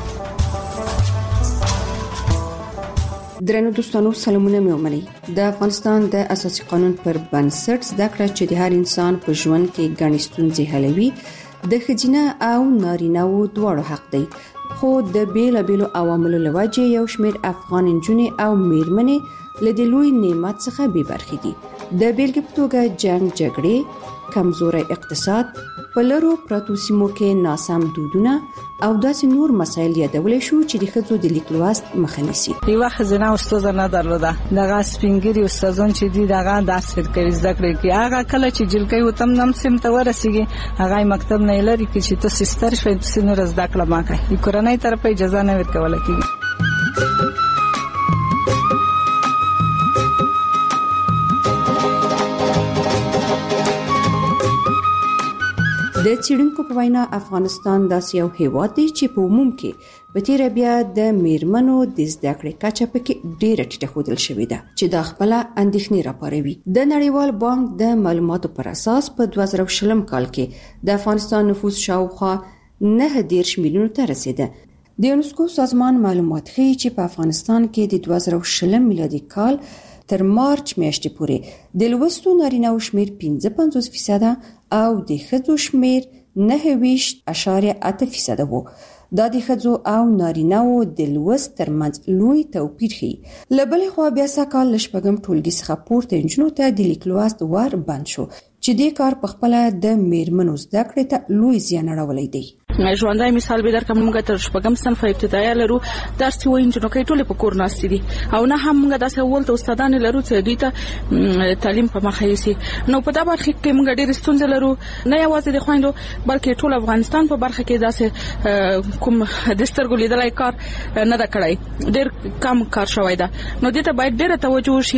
درنو دوستانو سلامونه مې ومنئ. د افغانستان د اساسي قانون پر بنسټ زده کړه چې د هر انسان په ژوند کې ګڼې ستونزې حلوي د ښځینه او نارینه‌و دواړو حق دی. خو د بیلابیلو عواملو لوجې یو شمېر افغان نجونې او میرمنې له دې لوی نعمت څخه بې برخې دي. د بیلګې په توګه جنگ جګړې، کمزوري اقتصاد، په لرو پرتو سیمو کې ناسم دودونه او داسې نور مسایل یادول شو چې د ښځو د لیک لوست مخه نیسي. یو خزانه استاد نه درلوده دغه سپینګری استادان چې دي دغه داسې کوي زده کړې کې هغه کله چې جلګي وتم نم سم ته ورسیږي هغه مکتب نه لري کې چې تاسو ستر شوي تاسو نور زده کړه ما کوي کورنۍ طرف اجازه نه ورکول کیږي. د څېړونکو په وینا افغانستان داسې یو هیواد دی چې په عموم کې په تیر بیا د میرمنو د زده کړې کچه پکې ډیره ټیټه ښودل شوې ده چې دا خپل اندېښنې راپاروي. د نړیوال بانک د معلوماتو پر اساس په دوه زره شلم کال کې د افغانستان نفوس شاوخوا نه دیرش میلیونو ته رسیده. د یونسکو سازمان معلومات ښیي چې په افغانستان کې د دوه زره شلم میلادي کال تر مارچ میاشتې پورې د لوستو نارینه‌و شمیر پنځه پنځوس فیصده او د ښځو شمیر نهه ویشت اعشاریه اته فیصده وو. دا د ښځو او نارینه‌و د لوست ترمنځ لوی توپیر ښیي. له بلې خوا بیا سږ کال له شپږم ټولګي څخه پورته نجونو ته د لیک لوست ور بند شو چې دې کار په خپله د میرمنو زده کړې ته لوی زیان اړولی دی. ژوندۍ مثال به درکړم، موږ تر شپږم صنف ابتدایي لرو، درس وایي نجونو کې ټولې په کور ناستې دي او نه هم موږ داسې اول ته استادان لرو چې دوی ته تعلیم په مخه یوسي. نو په دا برخه کې موږ ډېرې ستونزې لرو، نه یوازې د خویندو بلکې ټول افغانستان په برخه کې داسې کوم د سترګو لیدلای کار نه دا کړی، ډېر کم کار شوی ده. نو دې ته باید ډېره توجه وشي،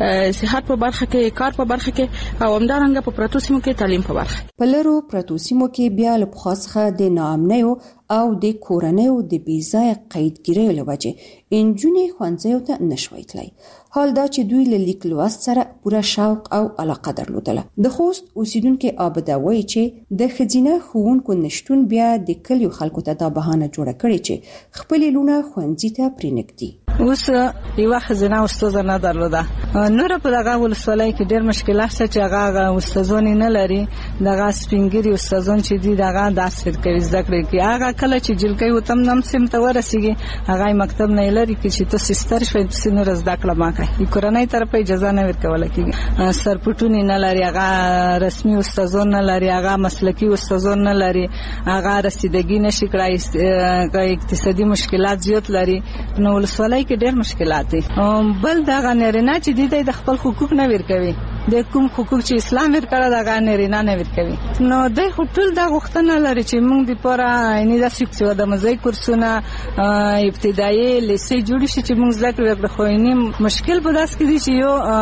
صحت په برخه کې، کار په برخه کې او همدارنګه په پرتو سیمو کې تعلیم په برخه. په لرو پرتو سیمو کې بیا له پخوا څخه د ناامنیو او د کورنیو د بېځایه قیدګیریو له وجې نجونې ښوونځیو ته نشوی تللی. حال دا چې دوی له لیک لوست سره پوره شوق او علاقه درلودله. د خوست اوسیدونکي عابده وایي چې د ښځینه ښوونکو نشتون بیا د کلیو خلکو ته دا بهانه جوړه کړې چې خپلې لوڼه ښوونځي ته پرېنږدي. اوس یو ښځینه استاده نه درلوده. نور په دغه ولسوالۍ کې ډېر مشکلات شته چې هغه استادان نه لري. دغه سپینګری استادان چې دي دغه درس ورکوي، زده کړې کوي. هغه کله چې جلګۍ وتم نم سم ته ورسیږي هغه مکتب نه لري چې ته سستر شوي چې نور زده کړه ما کوي. کورنۍ طرف اجازه نه ورکول کیږي. سرپټونی نه لري، هغه رسمي استادان نه لري، هغه مسلکی استادان نه لري، هغه رسیدګي نشي کړای، اقتصادي مشکلات زیات لري. نو ولسوالۍ کې ډېر مشکلات دي. بل دغه نارینه چې دي د خپل حقوق نه ورکوي، د کوم حقوق چې اسلام ورکړه دغه نارینه نه ورکوي. نو د ټول د غوښتنه لري چې موږ د پوره یعنی د سکسو د مزای کورسونه ابتدایي لیسې جوړ شي چې موږ زده کړو. خو یې مشکل په داس کې دي چې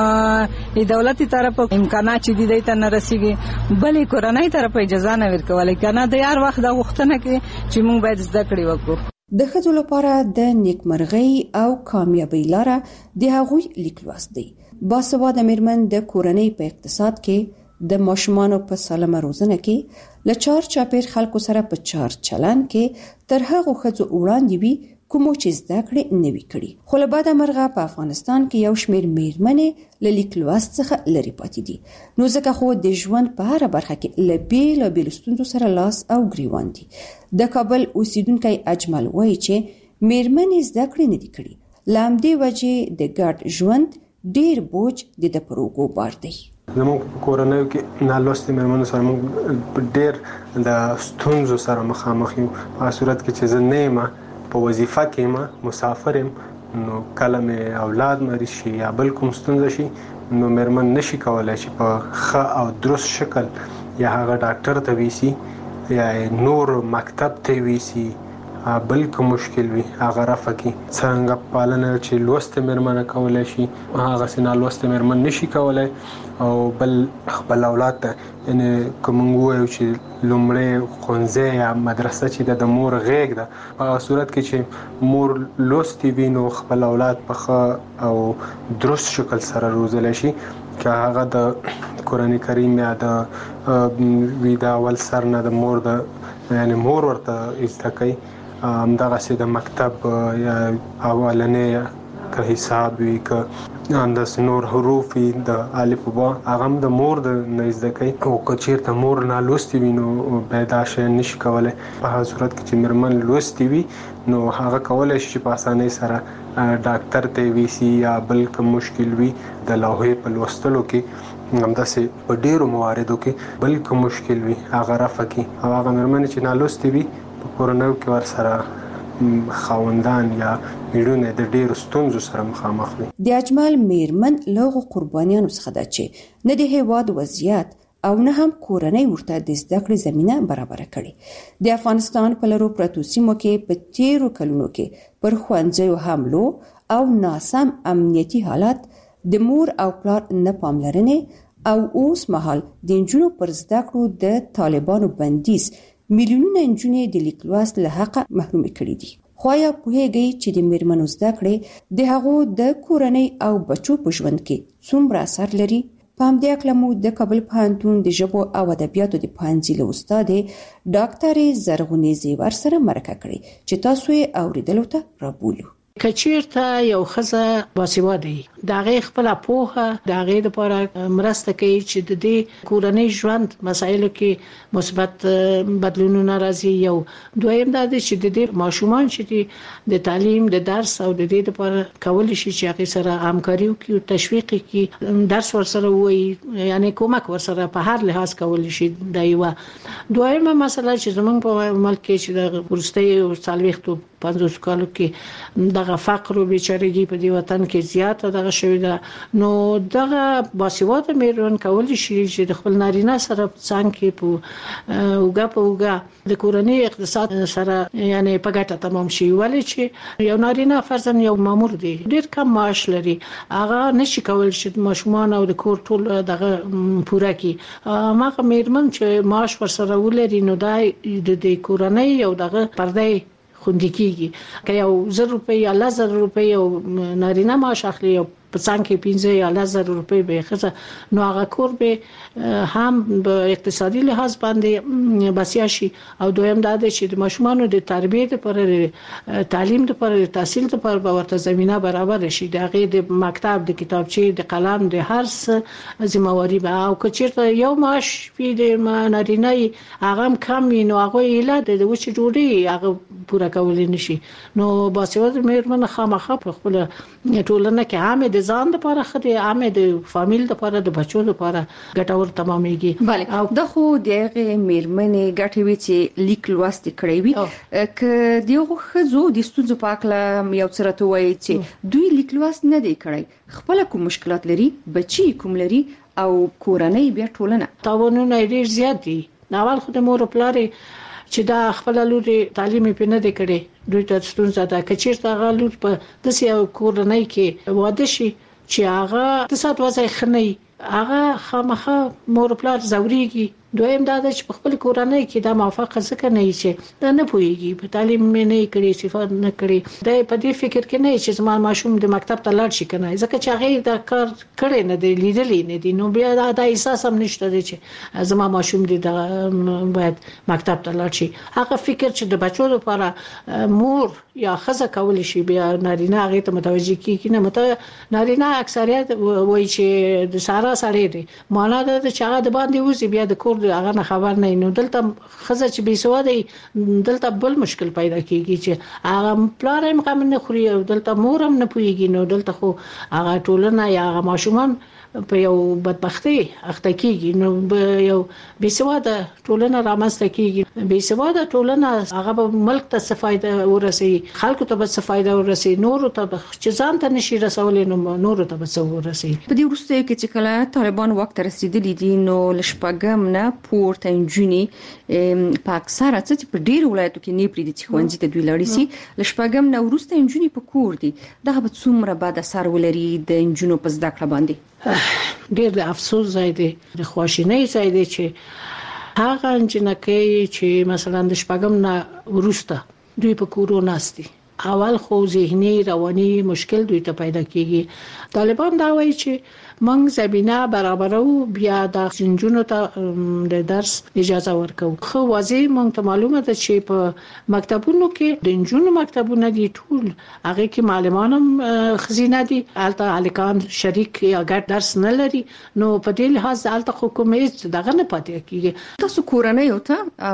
یو د دولتي طرف امکانات چې دي ته نه رسیږي، بلې کورنۍ طرف اجازه نه ورکول کنه. د هر وخت د غوښتنه کې چې موږ باید زده کړې وکړو. د ښځو لپاره د نیکمرغۍ او کامیابۍ لاره د هغوی لیک لوست دی. باسواده میرمن د کورنۍ په اقتصاد کې، د ماشومانو په سالمه روزنه کې، له چار چاپیر خلکو سره په چار چلن کې تر هغو ښځو وړاندې وي کومو چې زده کړې نه وي کړي. خو له بده مرغه په افغانستان کې یو شمیر میرمنې له لیک لوست څخه لرې پاتې دي. نو ځکه خو د ژوند په هره برخه کې له بېلابېلو ستونزو سره لاس او ګریوان دي. د کابل اوسیدونکی اجمل وایي چې میرمنې زده کړې نه دي کړي. له همدې وجې د ګډ ژوند ډېر بوج د ده پر اوږو بار دی. زموږ په کورنیو کې نالوستې میرمنو سره موږ ډېر د ستونزو سره مخامخ یو. په صورت کې چې زه نه یم په وظیفه کې یم، مسافر یم، نو کله مې اولاد مریض شي یا بل کوم ستونزه شي، نو میرمن نشي کولای چې په ښه او درست شکل یا هغه ډاکټر ته ویسي یا نور مکتب ته ویسي، بل کوم مشکل وي هغه رفع کی. څنګه پالنه چې لوست میرمن کولای شي هغه سینا لوست میرمن نشي کولای. او بل خپل اولاد ته یعنی کوم وایو چې لومړی ښوونځی یا مدرسه چې د مور غېږ ده، په صورت کې چې مور لوستي وي نو خپل اولاد په ښه او درست شکل سره روزلی شي. که هغه د قرآن کریم یا د ویدا اول سر نه د مور د یعنی مور ورته زده کوي، همدغسې د مکتب یا اولنې که حساب وي که انداسې نور حروف وي د الف و با هغه هم د مور د نه زده کوي. او که چېرته مور نالوستې وي نو بیا دا شی نشي کولی. په هغه صورت کې چې میرمن لوستې وي نو هغه کولی شي چې په اسانۍ سره ډاکټر ته ویسي یا بل کوم مشکل وي د لوحې په لوستلو کې، همداسې په ډېرو مواردو کې بل کوم مشکل وي هغه رفع کړي. او هغه میرمنې چې نالوستې وي په کورنیو کې ورسره خاوندان یا میړونه د ډېرو ستونزو سره مخامخ دي. د اجمل میرمن له هغو قربانیانو څخه ده چې نه د هېواد وضعیت او نه هم کورنۍ ورته د زده کړې زمینه برابره کړې. د افغانستان په لرو پرتو سیمو کې په تیرو کلونو کې پر ښوونځیو حملو او ناسم امنیتي حالت، د مور او پلار نه پاملرنې او اوس مهال د انجونو پر زده کړو د طالبانو بندیز میلیونونه انجونې د لیک لوست له حق محروم کړي دي. خو یا پوهیږي چې د میرمنو زده کړې د هغو د کورنۍ او بچو په ژوند کې څومره اثر لري. په همدې اړه مو د کابل پوهنتون د ژبو او ادبیاتو د پوهنځي له استاد ډاکټر زرغونې زیور سره مرکه کړې چې تاسو یې اوریدلو ته رابولو. کچیرته یو خزه باسواده دغه خپل پوهه دغه د لپاره مرسته کوي چې د دې کورنۍ ژوند مسایلو کې مثبت بدلونونه راځي. یو دویم دا دی چې د دې ماشومان چې د تعلیم د درس او د دې لپاره کول شي چې هغه سره همکاري وکړي او تشویق کړي، درس ورسره وایي، یعنی کومک ورسره په هر لحاظ کول شي. دا یو دویمه مسله چې زمونږ په ملک کې چې د ورستۍ سالويختو پنځوس کالو کې دغه فقر او بیچارهګي په دې وطن کې زیاته دغه شوی ده، نو دغه باسواده میرمن کولای شي چې د خپل نارینه سره څنګه کې په اوګه په اوګه د کورنۍ اقتصاد سره یعنی په ګټه تمام شي. ولی چې یو نارینه فرضاً یو مامور دی، ډیر کم معاش لري، هغه نشي کولای چې ماشومان او د کور ټول دغه پوره کړي. ماغه میرمن چې معاش ورسره ولري نو دا د کورنۍ او دغه پردې خوندي کیږي. که یو زر روپۍ یا لزر روپۍ او نارینه معاش اخلي او په څنګه کې پنځه یا لزر روپۍ به خزه، نو هغه کور به هم په اقتصادي لحاظ باندې بسیا شي. او دویم دا دی چې د ماشومانو د تربیت لپاره تعلیم لپاره تحصیل لپاره ورته زمينه برابر شي. دغه د مکتب د کتابچې د قلم د هر څه ذمہواری به او کچیرته یو معاش په د نارینه هغه کم نو هغه اله د وچ ډوډۍ هغه پوره کول نشي. نو باسواده میرمن خامخا په خپل ټولنه کې عامه د ځان لپاره خدي عامه د فامیل لپاره د بچو لپاره ګټور تمامېږي. بله د خو دغه میرمنې ګټوي چې لیک لوست کړی وي ک دیغه خزو د ستونزو په اړه یو څه راته وایي چې دوی لیک لوست نه دی کړی، خپل کوم مشکلات لري، بچي کوم لري او کورنۍ بیا ټولنه تاوانونه ډیر زیات دي. ناول خو د مور پلار چې دا خپل لوري تعلیم په نه دی کړي، دوی ته ستونزه ده. کچیرته هغه لور په داسې یو کورنۍ کې واده شي چې هغه اقتصاد وضع خنۍ، هغه خامخا مور پلار زوريږي. دویم دا چې په خپل کورنۍ کې دا موافقه ځکه نه چې دا نه پويږي، په تعلیم مې نه کړی، صفات نه کړی، دا په دې فکر کې نه چې زما ماشوم د مکتب ته لاړ شي کنه، ځکه چې هغه دا کار کړی نه دی، لیدلې نه دی، نو بیا دا د احساس هم نشته چې زما ماشوم دې د باید مکتب ته لاړ شي. هغه فکر چې د بچو لپاره مور یا خزه کول شي بیا نارینه هغه ته متوجي کیږي نه. مت نارینه اکثریت وایي چې د سارا سړی دی، معنا دا چې هغه د باندې وځي بیا د کور هغه نه خبر نه. نو دلته خزه چې بي سواده دلته بل مشکل پیدا کیږي چې هغه پلار هم قام نه خوري او دلته مور هم نه پويږي. نو دلته خو هغه ټولنه یا هغه ماشومان په یو بدبختی اخته کیږي. نو یو بي سواده ټولنه رامنځته کیږي. بي سواده ټولنه هغه به ملک ته څه فائدہ ورسي، خلکو ته به څه فائدہ ورسي، نور ته چې ځان ته نشي رسولې نو نور ته به څه ورسي. په دې وروسته کې چې کله طالبان وخت رسیدلی دي نو لشپګم نه پورته انجونی په اکثره چې په ډیر ولایتو کې نه پریدي چې خوندې ته دوی لړی سي. لشپګم نه ورسته انجونی په کور دي، دغه به څومره بعد اثر ولري د انجونو په زده کړه باندې. ډیر د افسوس ځای دی، د خواشینۍ ځای دی چې هغه انجنکې چې مثلا د شپږم نه ورسته دوی په کورو ناشتي، اول خو ذهني رواني مشکل دوی ته پیدا کیږي. طالبان دا وایي چې موږ زمينه برابرو بیا د جنونو ته د درس اجازه ورکو. خو واځي موږ ته معلومه ده چې په مکتبونو کې د جنونو مکتبونه دي ټول هغه کې معلمانم خزینه دي، الته الکان شریک یا ګډ درس نه لري. نو په دې لحاظ الته حکومت دغه نه پاتې کیږي. تاسو کورنۍ ته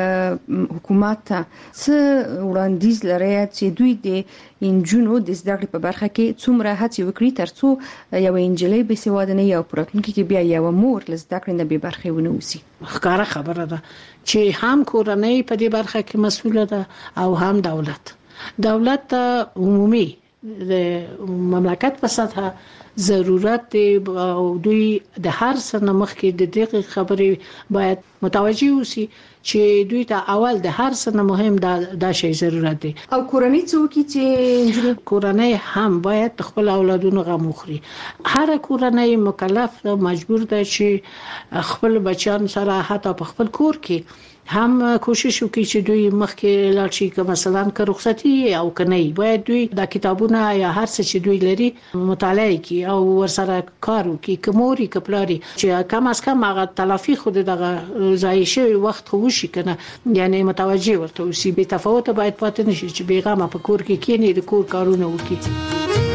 او حکومت ته څه وړاندیز لري چې دوی د انجونو د زده کړې په برخه کې څومره هڅې وکړي ترڅو یو انجلۍ به سواد نه یو پراتونکو کې بیا یو مور لزده کړې نه به برخه ونه وسی. ښکاره خبره ده چې هم کورنۍ په دې برخه کې مسؤله ده او هم دولت. دولت ته عمومي د مملکت په سطح ضرورت دی او دوی د هر څه نه مخکې د دغه خبرې باید متوجي اوسي چې دوی ته اول د هر څه نه مهم دا د شی ضرورت دی. او کورنۍ څوک چې کورنۍ هم باید خپل اولادونو غم وخوري. هر کورنۍ مکلف مجبور ده چې خپل بچیان سره حتی په خپل کور کې هم کوشش وکړي چې دوی مخکې لاړ شي، که مثلا که رخصتي او کنه باید دوی د کتابونه یا هر څه چې دوی لري مطالعه کوي او ورسره کار وکړي، کموري کپلاري چې کم از کم هغه تلافي خود دغه ضایع شوی وخت خو وشي کنه، یعنی متوجي ورته اوسي. به تفاوت باید پاتې نشي چې بیغمه په کور کې کینی د کور کارونه وکړي.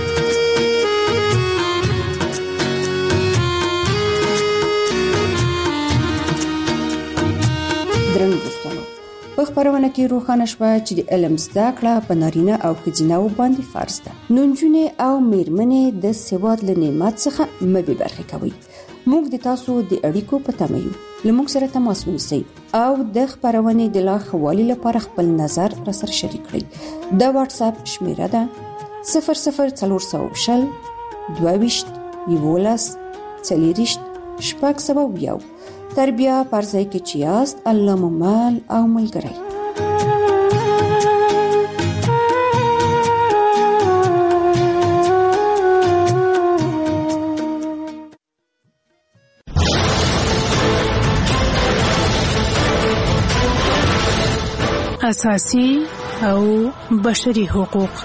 درنو دوستانو، په خبرونه کې روښانه شوه چې د علم زده کړه په نارینه او ښځینه باندې فرض ده. نونجونې او میرمنې د سواد له نعمت څخه مبي برخه کوي. موږ د تاسو د اړیکو په تمه یو. لموږ سره تماس ونیسئ او د خبرونه د لا خوالي لپاره خپل نظر را سره شریک کړئ. د واتس اپ شمیره ده صفر صفر څلور سوه شل دوه ویشت یولس څلوریشت شپږ سوه یو. تربیه پرځای کې چې یاست، الله مو مال او ملګری. اساسي او بشري حقوق.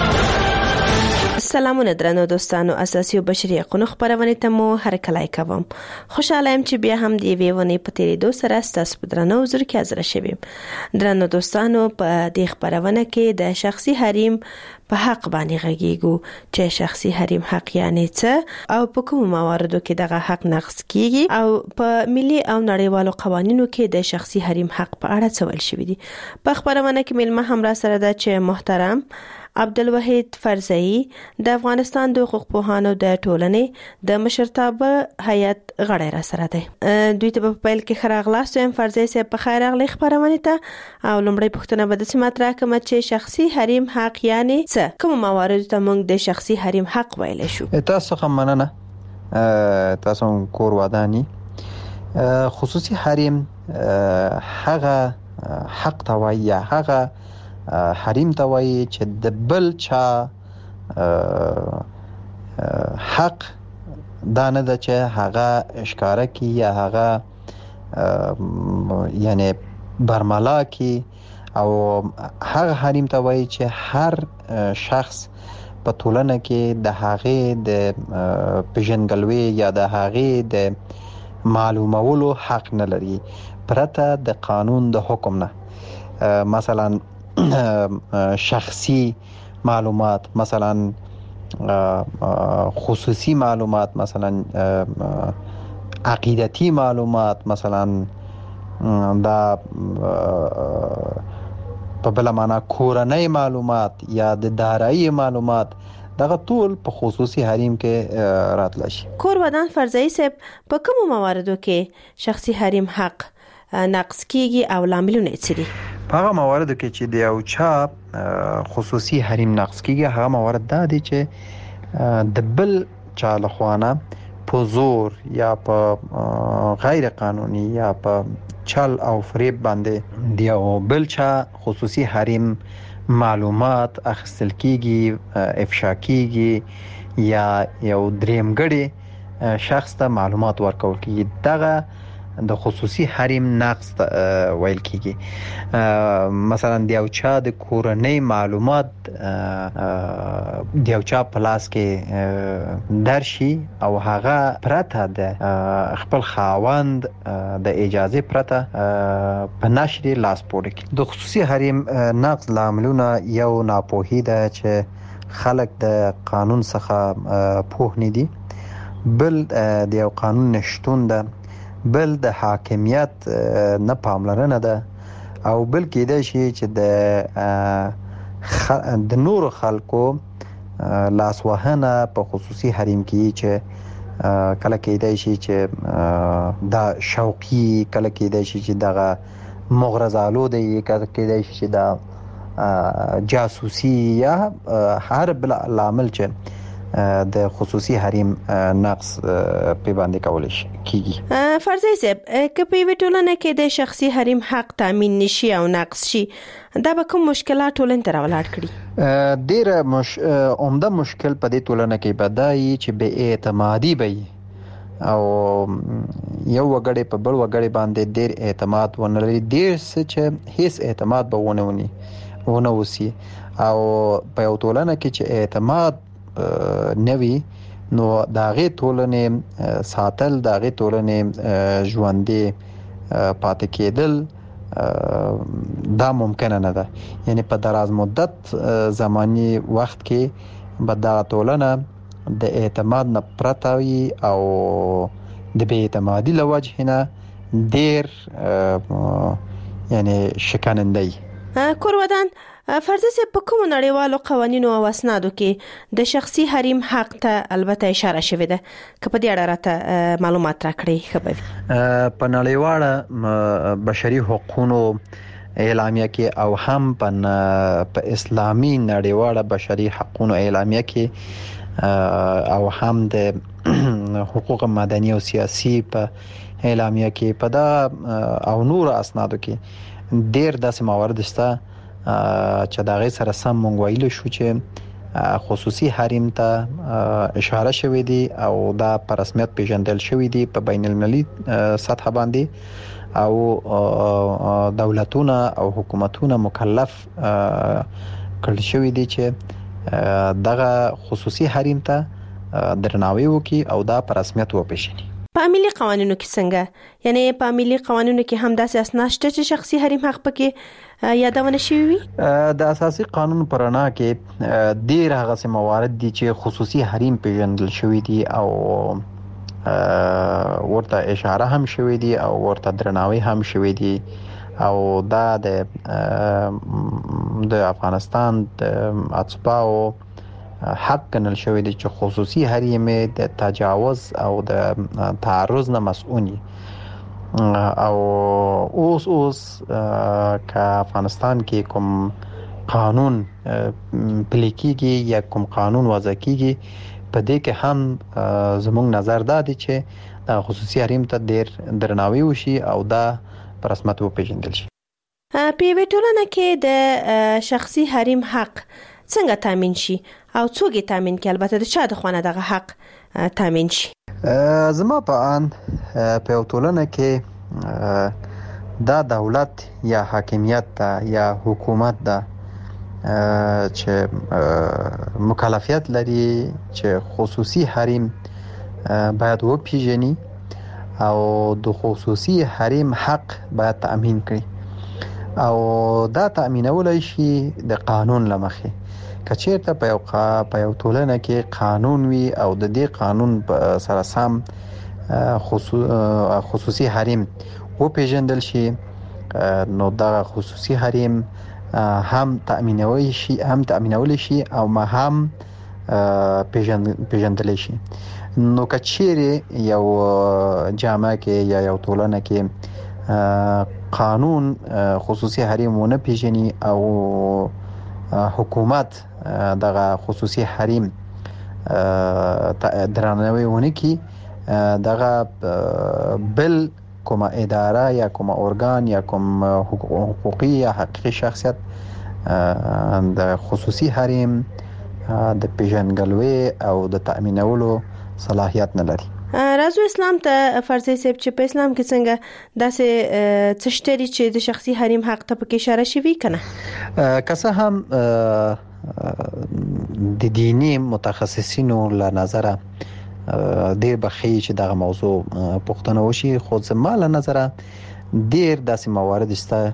سلامونه درنو دوستانو، اساسي او بشري حقوقو خبرونه ته مو هرکلای کوم. خوشاله يم چې بیا هم دی ویونه په تیریدو سره ستاسو په درنو حضور کې حاضر شوم. درنو دوستانو، په دې خبرونه کې د شخصي حریم په حق باندې غږیږو چې شخصي حریم حق یعنی څه او په کوم مواردو کې دغه حق نقض کیږي او په ملي او نړیوالو قوانینو کې د شخصي حریم حق په اړه څه ویل شوی دی. په خبرونه کې ملما هم را سره ده چې محترم عبدالوحید فرزئی د افغانستان د حقوق پوهانو د ټولنې د مشرتابه هیئت غړی را سره دی. دوی ته په پیل کې خراغلاست یم فرزئی صاحب په خیر اغلی خبرونه ته او لومړی پوښتنه به د مطرح کوم چې شخصي حریم حق یعنی څه، کوم موارد ته موږ د شخصي حریم حق ویل شو. تاسو څنګه مننه، تاسو کور ودانی. خصوصي حریم هغه حق ته وایي یا هغه حریم ته وایي چې د بل چا حق دا نه ده چې هغه اشکاره کی یا هغه یعنی برملا کی، او هغه حریم ته وایي چې هر شخص په ټولنه کې د هغه د پیژندګلوي یا د هغه د معلومولو حق نه لري پرته د قانون د حکم نه. مثلا شخصي معلومات، مثلا خصوصي معلومات، مثلا عقیدتی معلومات، مثلا دا په بل معنا کورنۍ معلومات یا د دارایی معلومات، دغه ټول په خصوصي حریم کې راتلی شي. کور ودان فرزئی صاحب، په کومو مواردو کې شخصي حریم حق نقض کیږي او لاملونه څه دي؟ په هغه مواردو کې چې د یو چا خصوصي حریم نقض کیږي، هغه موارد دا دي چې د بل چا لخوانه په زور یا په غیر قانوني یا په چل او فریب باندې د یو بل چا خصوصي حریم معلومات اخیستل کیږي، افشا کیږي یا یو دریمګړی شخص ته معلومات ورکول کیږي. دغه د خصوصي حریم نقض ویل کیږي. مثلا د یو چا د کورنۍ معلومات د یو چا په لاس کې درشي او هغه پرته د خپل خاوند د اجازه پرته په نشر لاس پورې کړي. د خصوصي حریم نقض لاملونه یو ناپوهي ده چې خلک د قانون څخه پوه نه دي، بل د یو قانون نشټون ده، بل د حاکمیت نه پاملرنه ده، او بل کېدای شي چې د د نور خلکو لاسوهنه په خصوصي حریم کې چې کله کېدای شي چې دا شوقي، کله کېدای شي چې دغه مغرض آلوده، کله کېدای شي چې دا جاسوسي یا هر بل عامل چې د خصوصي حریم نقص په باندې کول شي کیږي. فرضي صاحب که په ویټولنه کې د شخصي حریم حق تامین نشي او نقص شي دا به کوم مشکلات ټولن تر ولاړ کړي؟ ډیر مش عمده مشکل په دې ټولنه کې بدایي چې به اعتمادي وي او یو وګړي په بل وګړي باندې ډیر اعتماد ونلري، ډیر څه چې هیڅ اعتماد به ونه ونی ونه وسی او په یو ټولنه کې چې اعتماد نوی نو داغه ټولنې ساتل داغه ټولنې ژوندې پاتې کېدل دا ممکن نه ده. یعنی په دراز مدت زماني وخت کې به دا ټولنه د اعتماد نه پرته وي او د بې اعتمادي له وجه نه ډیر یعنی شکننده وي. کورودان فرضاً په کوم نړیوالو قوانینو او اسنادو کې د شخصي حریم حق ته البته اشاره شوې ده که په دې اړه راته معلومات راکړئ ښه به وي. په نړیواله بشري حقوقو اعلامیه کې او هم په اسلامي نړیواله بشري حقوقو اعلامیه کې او هم د حقوق مدني او سیاسي په اعلامیه کې په دا او نور اسنادو کې ډیر داسې موارد شته چې دا غي سره سم مونږ ویل شو چې خصوصي حریم ته اشاره شوې دي او دا په رسمیت پیژندل شوې دي په بین المللي سطح باندې او دولتونه او حکومتونه مکلف کړل شوې دي چې دغه خصوصي حریم ته درناوی وکړي او دا په رسمیت وپیژني. په ملي قوانینو کې څنګه یعنی په ملي قوانینو کې هم داسې اسناد شته چې شخصي حریم حق پکې یادونه شوی وي؟ د اساسي قانون پرانا کې ډیر هغه موارد دي چې خصوصي حریم پیژندل شوی دي او ورته اشاره هم شوی دي او ورته درناوی هم شوی دي او دا د د افغانستان د اتباعو حق کنل شوی دی چې خصوصي حریم د تجاوز او د تعرض نه مسؤونی او اوس اوس که افغانستان کې کوم قانون پلی کیږي یا کوم قانون وضع کیږي په دې کې هم زموږ نظر دا دی چې د خصوصي حریم ته ډیر درناوی وشي او دا په رسمیت وپیژندل شي. په ویټولنه کې د شخصي حریم حق څنګه تامین شي او څوک یې تامین کوي؟ البته د چا د خوانه دغه حق تامین شي؟ زما په ان په یو ټولنه کې دا دولت یا حاکمیت دا یا حکومت دا چې مکلفیت لري چې خصوصي حریم باید وپیژني او د خصوصي حریم حق باید تامین کړي او دا تامینول شي د قانون لمخې. کچېرته په یو په یو ټولنه کې قانون وي او د دې قانون سره سم خصوصي حریم وپیژندل شي نو دا خصوصي حریم هم تامینول شي هم تامینول شي او ما هم پیژندل شي. نو کچېره یو جامعه کې یا یو ټولنه کې قانون خصوصي حریم ونه پیژني او حکومت دغه خصوصي حریم درناوی ونه کی دغه بل کومه اداره یا کومه ارګان یا کوم حقوقي یا حقيقي شخصیت د خصوصي حریم د پیژنګلوي او د تامینولو صلاحیت نه لري. راځو اسلام ته فرضي سب چې په اسلام کې څنګه داسې څشتري چې د شخصي حریم حق ته پکې اشاره شوی کنه که څه هم د دینی متخصصینو له نظره ډیر بخي چې دغه موضوع پښتنه وشي خو زما له نظره ډیر داسې موارد شته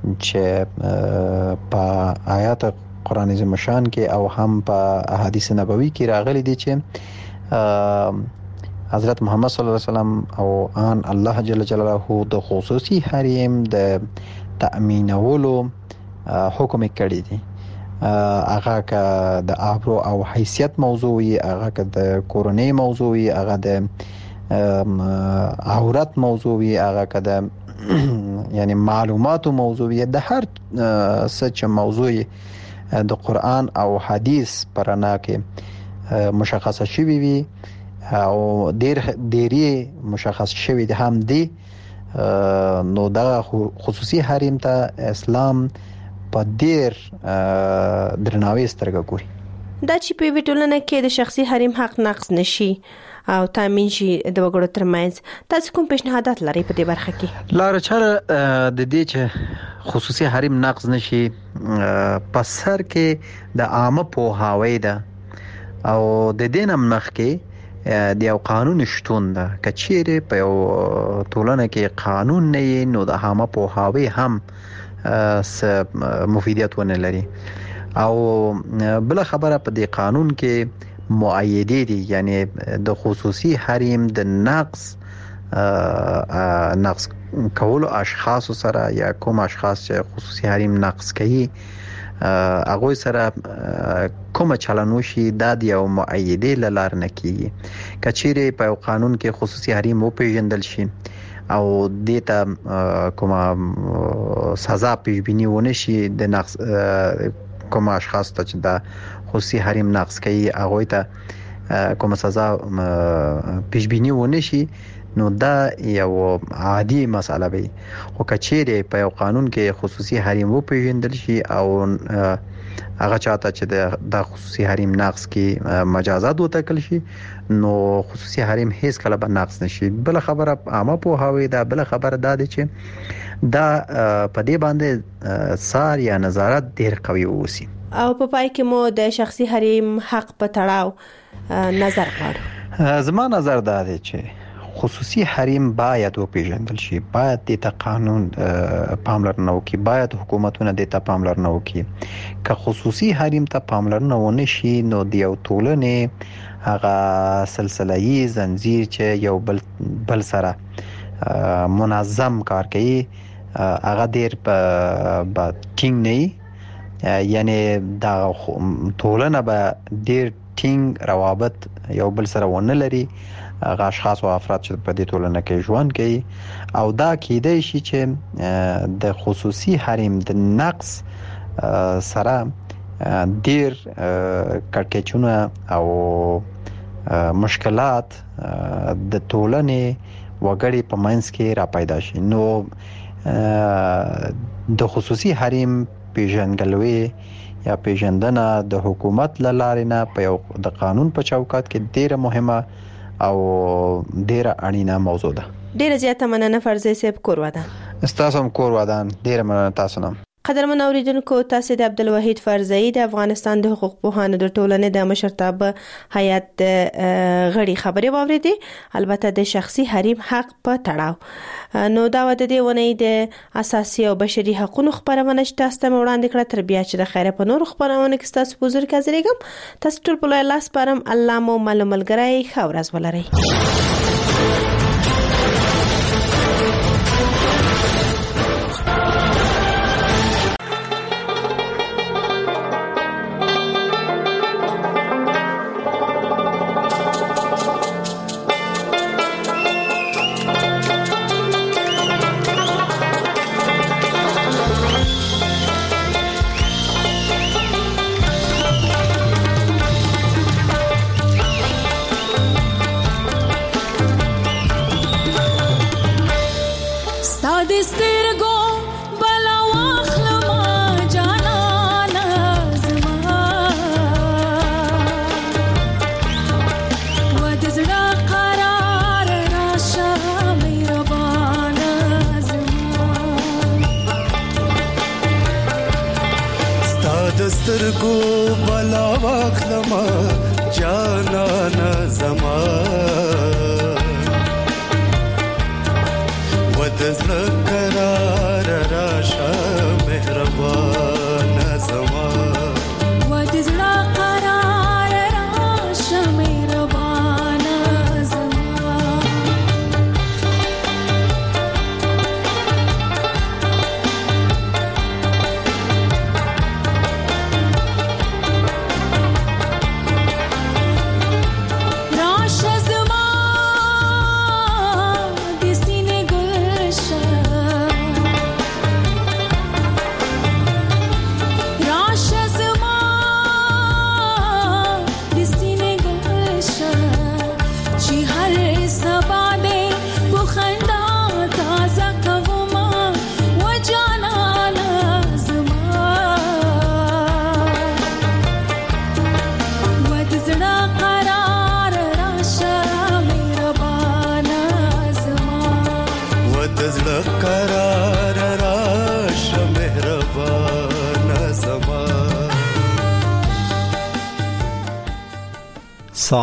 چې په آیات قران عظیم شان کې او هم په احادیث نبوي کې راغلي دي چې حضرت محمد صلی الله علیه وسلم او ان الله جل جلاله د خصوصي حریم د تامینولو حکم کړی دی. هغه که د آبرو او حیثیت موضوعي، هغه که د کورنۍ موضوعي، هغه د عورت موضوعي، هغه که د یعنی معلوماتو موضوع د هر څه چې موضوع د قرآن او حدیث پرانا کې مشخصه شوی وي او ډیر ډیری مشخص شوی د هم دی، نو دا خصوصي حریم ته اسلام په ډیر درناوي سترګه ګوري. دا چې په ویټولنه کې د شخصي حریم حق نقض نشي او تامین شي د وګړو ترمنځ، تاسو کوم پیشنهادات لرئ په دې برخه کې؟ لاره چاره د دې چې خصوصي حریم نقض نشي په سر کې د عامه پوهاوی ده او د دې نه مخکې د یو قانون شتون ده. کچېره په یو ټولنه کې قانون نه نو د عامه پوهاوی هم س مفیدیت ونه لري. او بل خبره په دې قانون کې مؤیدې دي، یعنی د خصوصي حریم د نقض نقض کول اشخاص سره یا کوم اشخاص چې خصوصي حریم نقض کوي هغه سره کوم چلنوشي د یو مؤیدې لار نه کیږي. کچېره په قانون کې خصوصي حریم او پیژندل شي او دیتا کومه سزا پیشبینی ونه شي د نقض کوم اشخاص ته چې د خصوصي حریم نقض کوي هغه ته کومه سزا پیشبینی ونه شي، نو دا یو عادي مسله وي. خو کچېره په یو قانون کې خصوصي حریم و پیژندل شي او هغه چاته چې د خصوصي حریم نقض کې مجازات وټاکل شي، نو خصوصي حریم هیڅ کله به نقض نشي. بل خبره عامه پوهاوی دا، بل خبره دا ده چې دا په دې باندې سار یا نظارت ډیر قوي وسی. او په پای کې مو د شخصي حریم حق په تړاو نظر غواړو. زما نظر دا دی چې خصوصي حریم باید وپیژندل شي، باید د قانون پاملرنه وکړي، باید حکومتونه د ته پاملرنه وکړي. که خصوصي حریم ته پاملرنه ونه شي نو د یو ټولنې هغه سلسله‌ای زنجیر چې یو بل بل سره منظم کار کوي هغه ډیر په ټینګ نه، یعنی دا ټولنه به ډیر ټینګ روابط یو بل سره ونه لري. هغه اشخاص او افراد چې په دې ټولنه کې ژوند کوي او دا کېدای شي چې د خصوصي حریم د نقض سره ډیر کړکېچونه او مشکلات د ټولنې وګړي په منځ کې را پیدا شي. نو د خصوصي حریم پیژندګلوي یا پیژندنه د حکومت لاره نه په یو د قانون په چوکاټ کې ډیره مهمه او ډیره اړینه موضوع ده. ډیره زیاته مننه فرزي صاحب کور ودان. استاسو هم کور ودان. ډیره مننه تاسو نه. قدرمن اوریدونکو، تاسو د عبدالوحید فرزي د افغانستان د حقوق پوهانو د ټولنې د مشرتابه هیئت غړي خبرې واوریدي، البته د شخصي حریم حق په تړاو. نو دا و د دې ونې د اساسي او بشري حقوقو خبرونه چې تاسو ته وړاندې کړه. تر بیا چې د خیره په نور خبرونه کې تاسو په حضور کې حاضرېږم. تاسو ټول په لاس پرم الله مو مل ملګری خاورز ولرئ.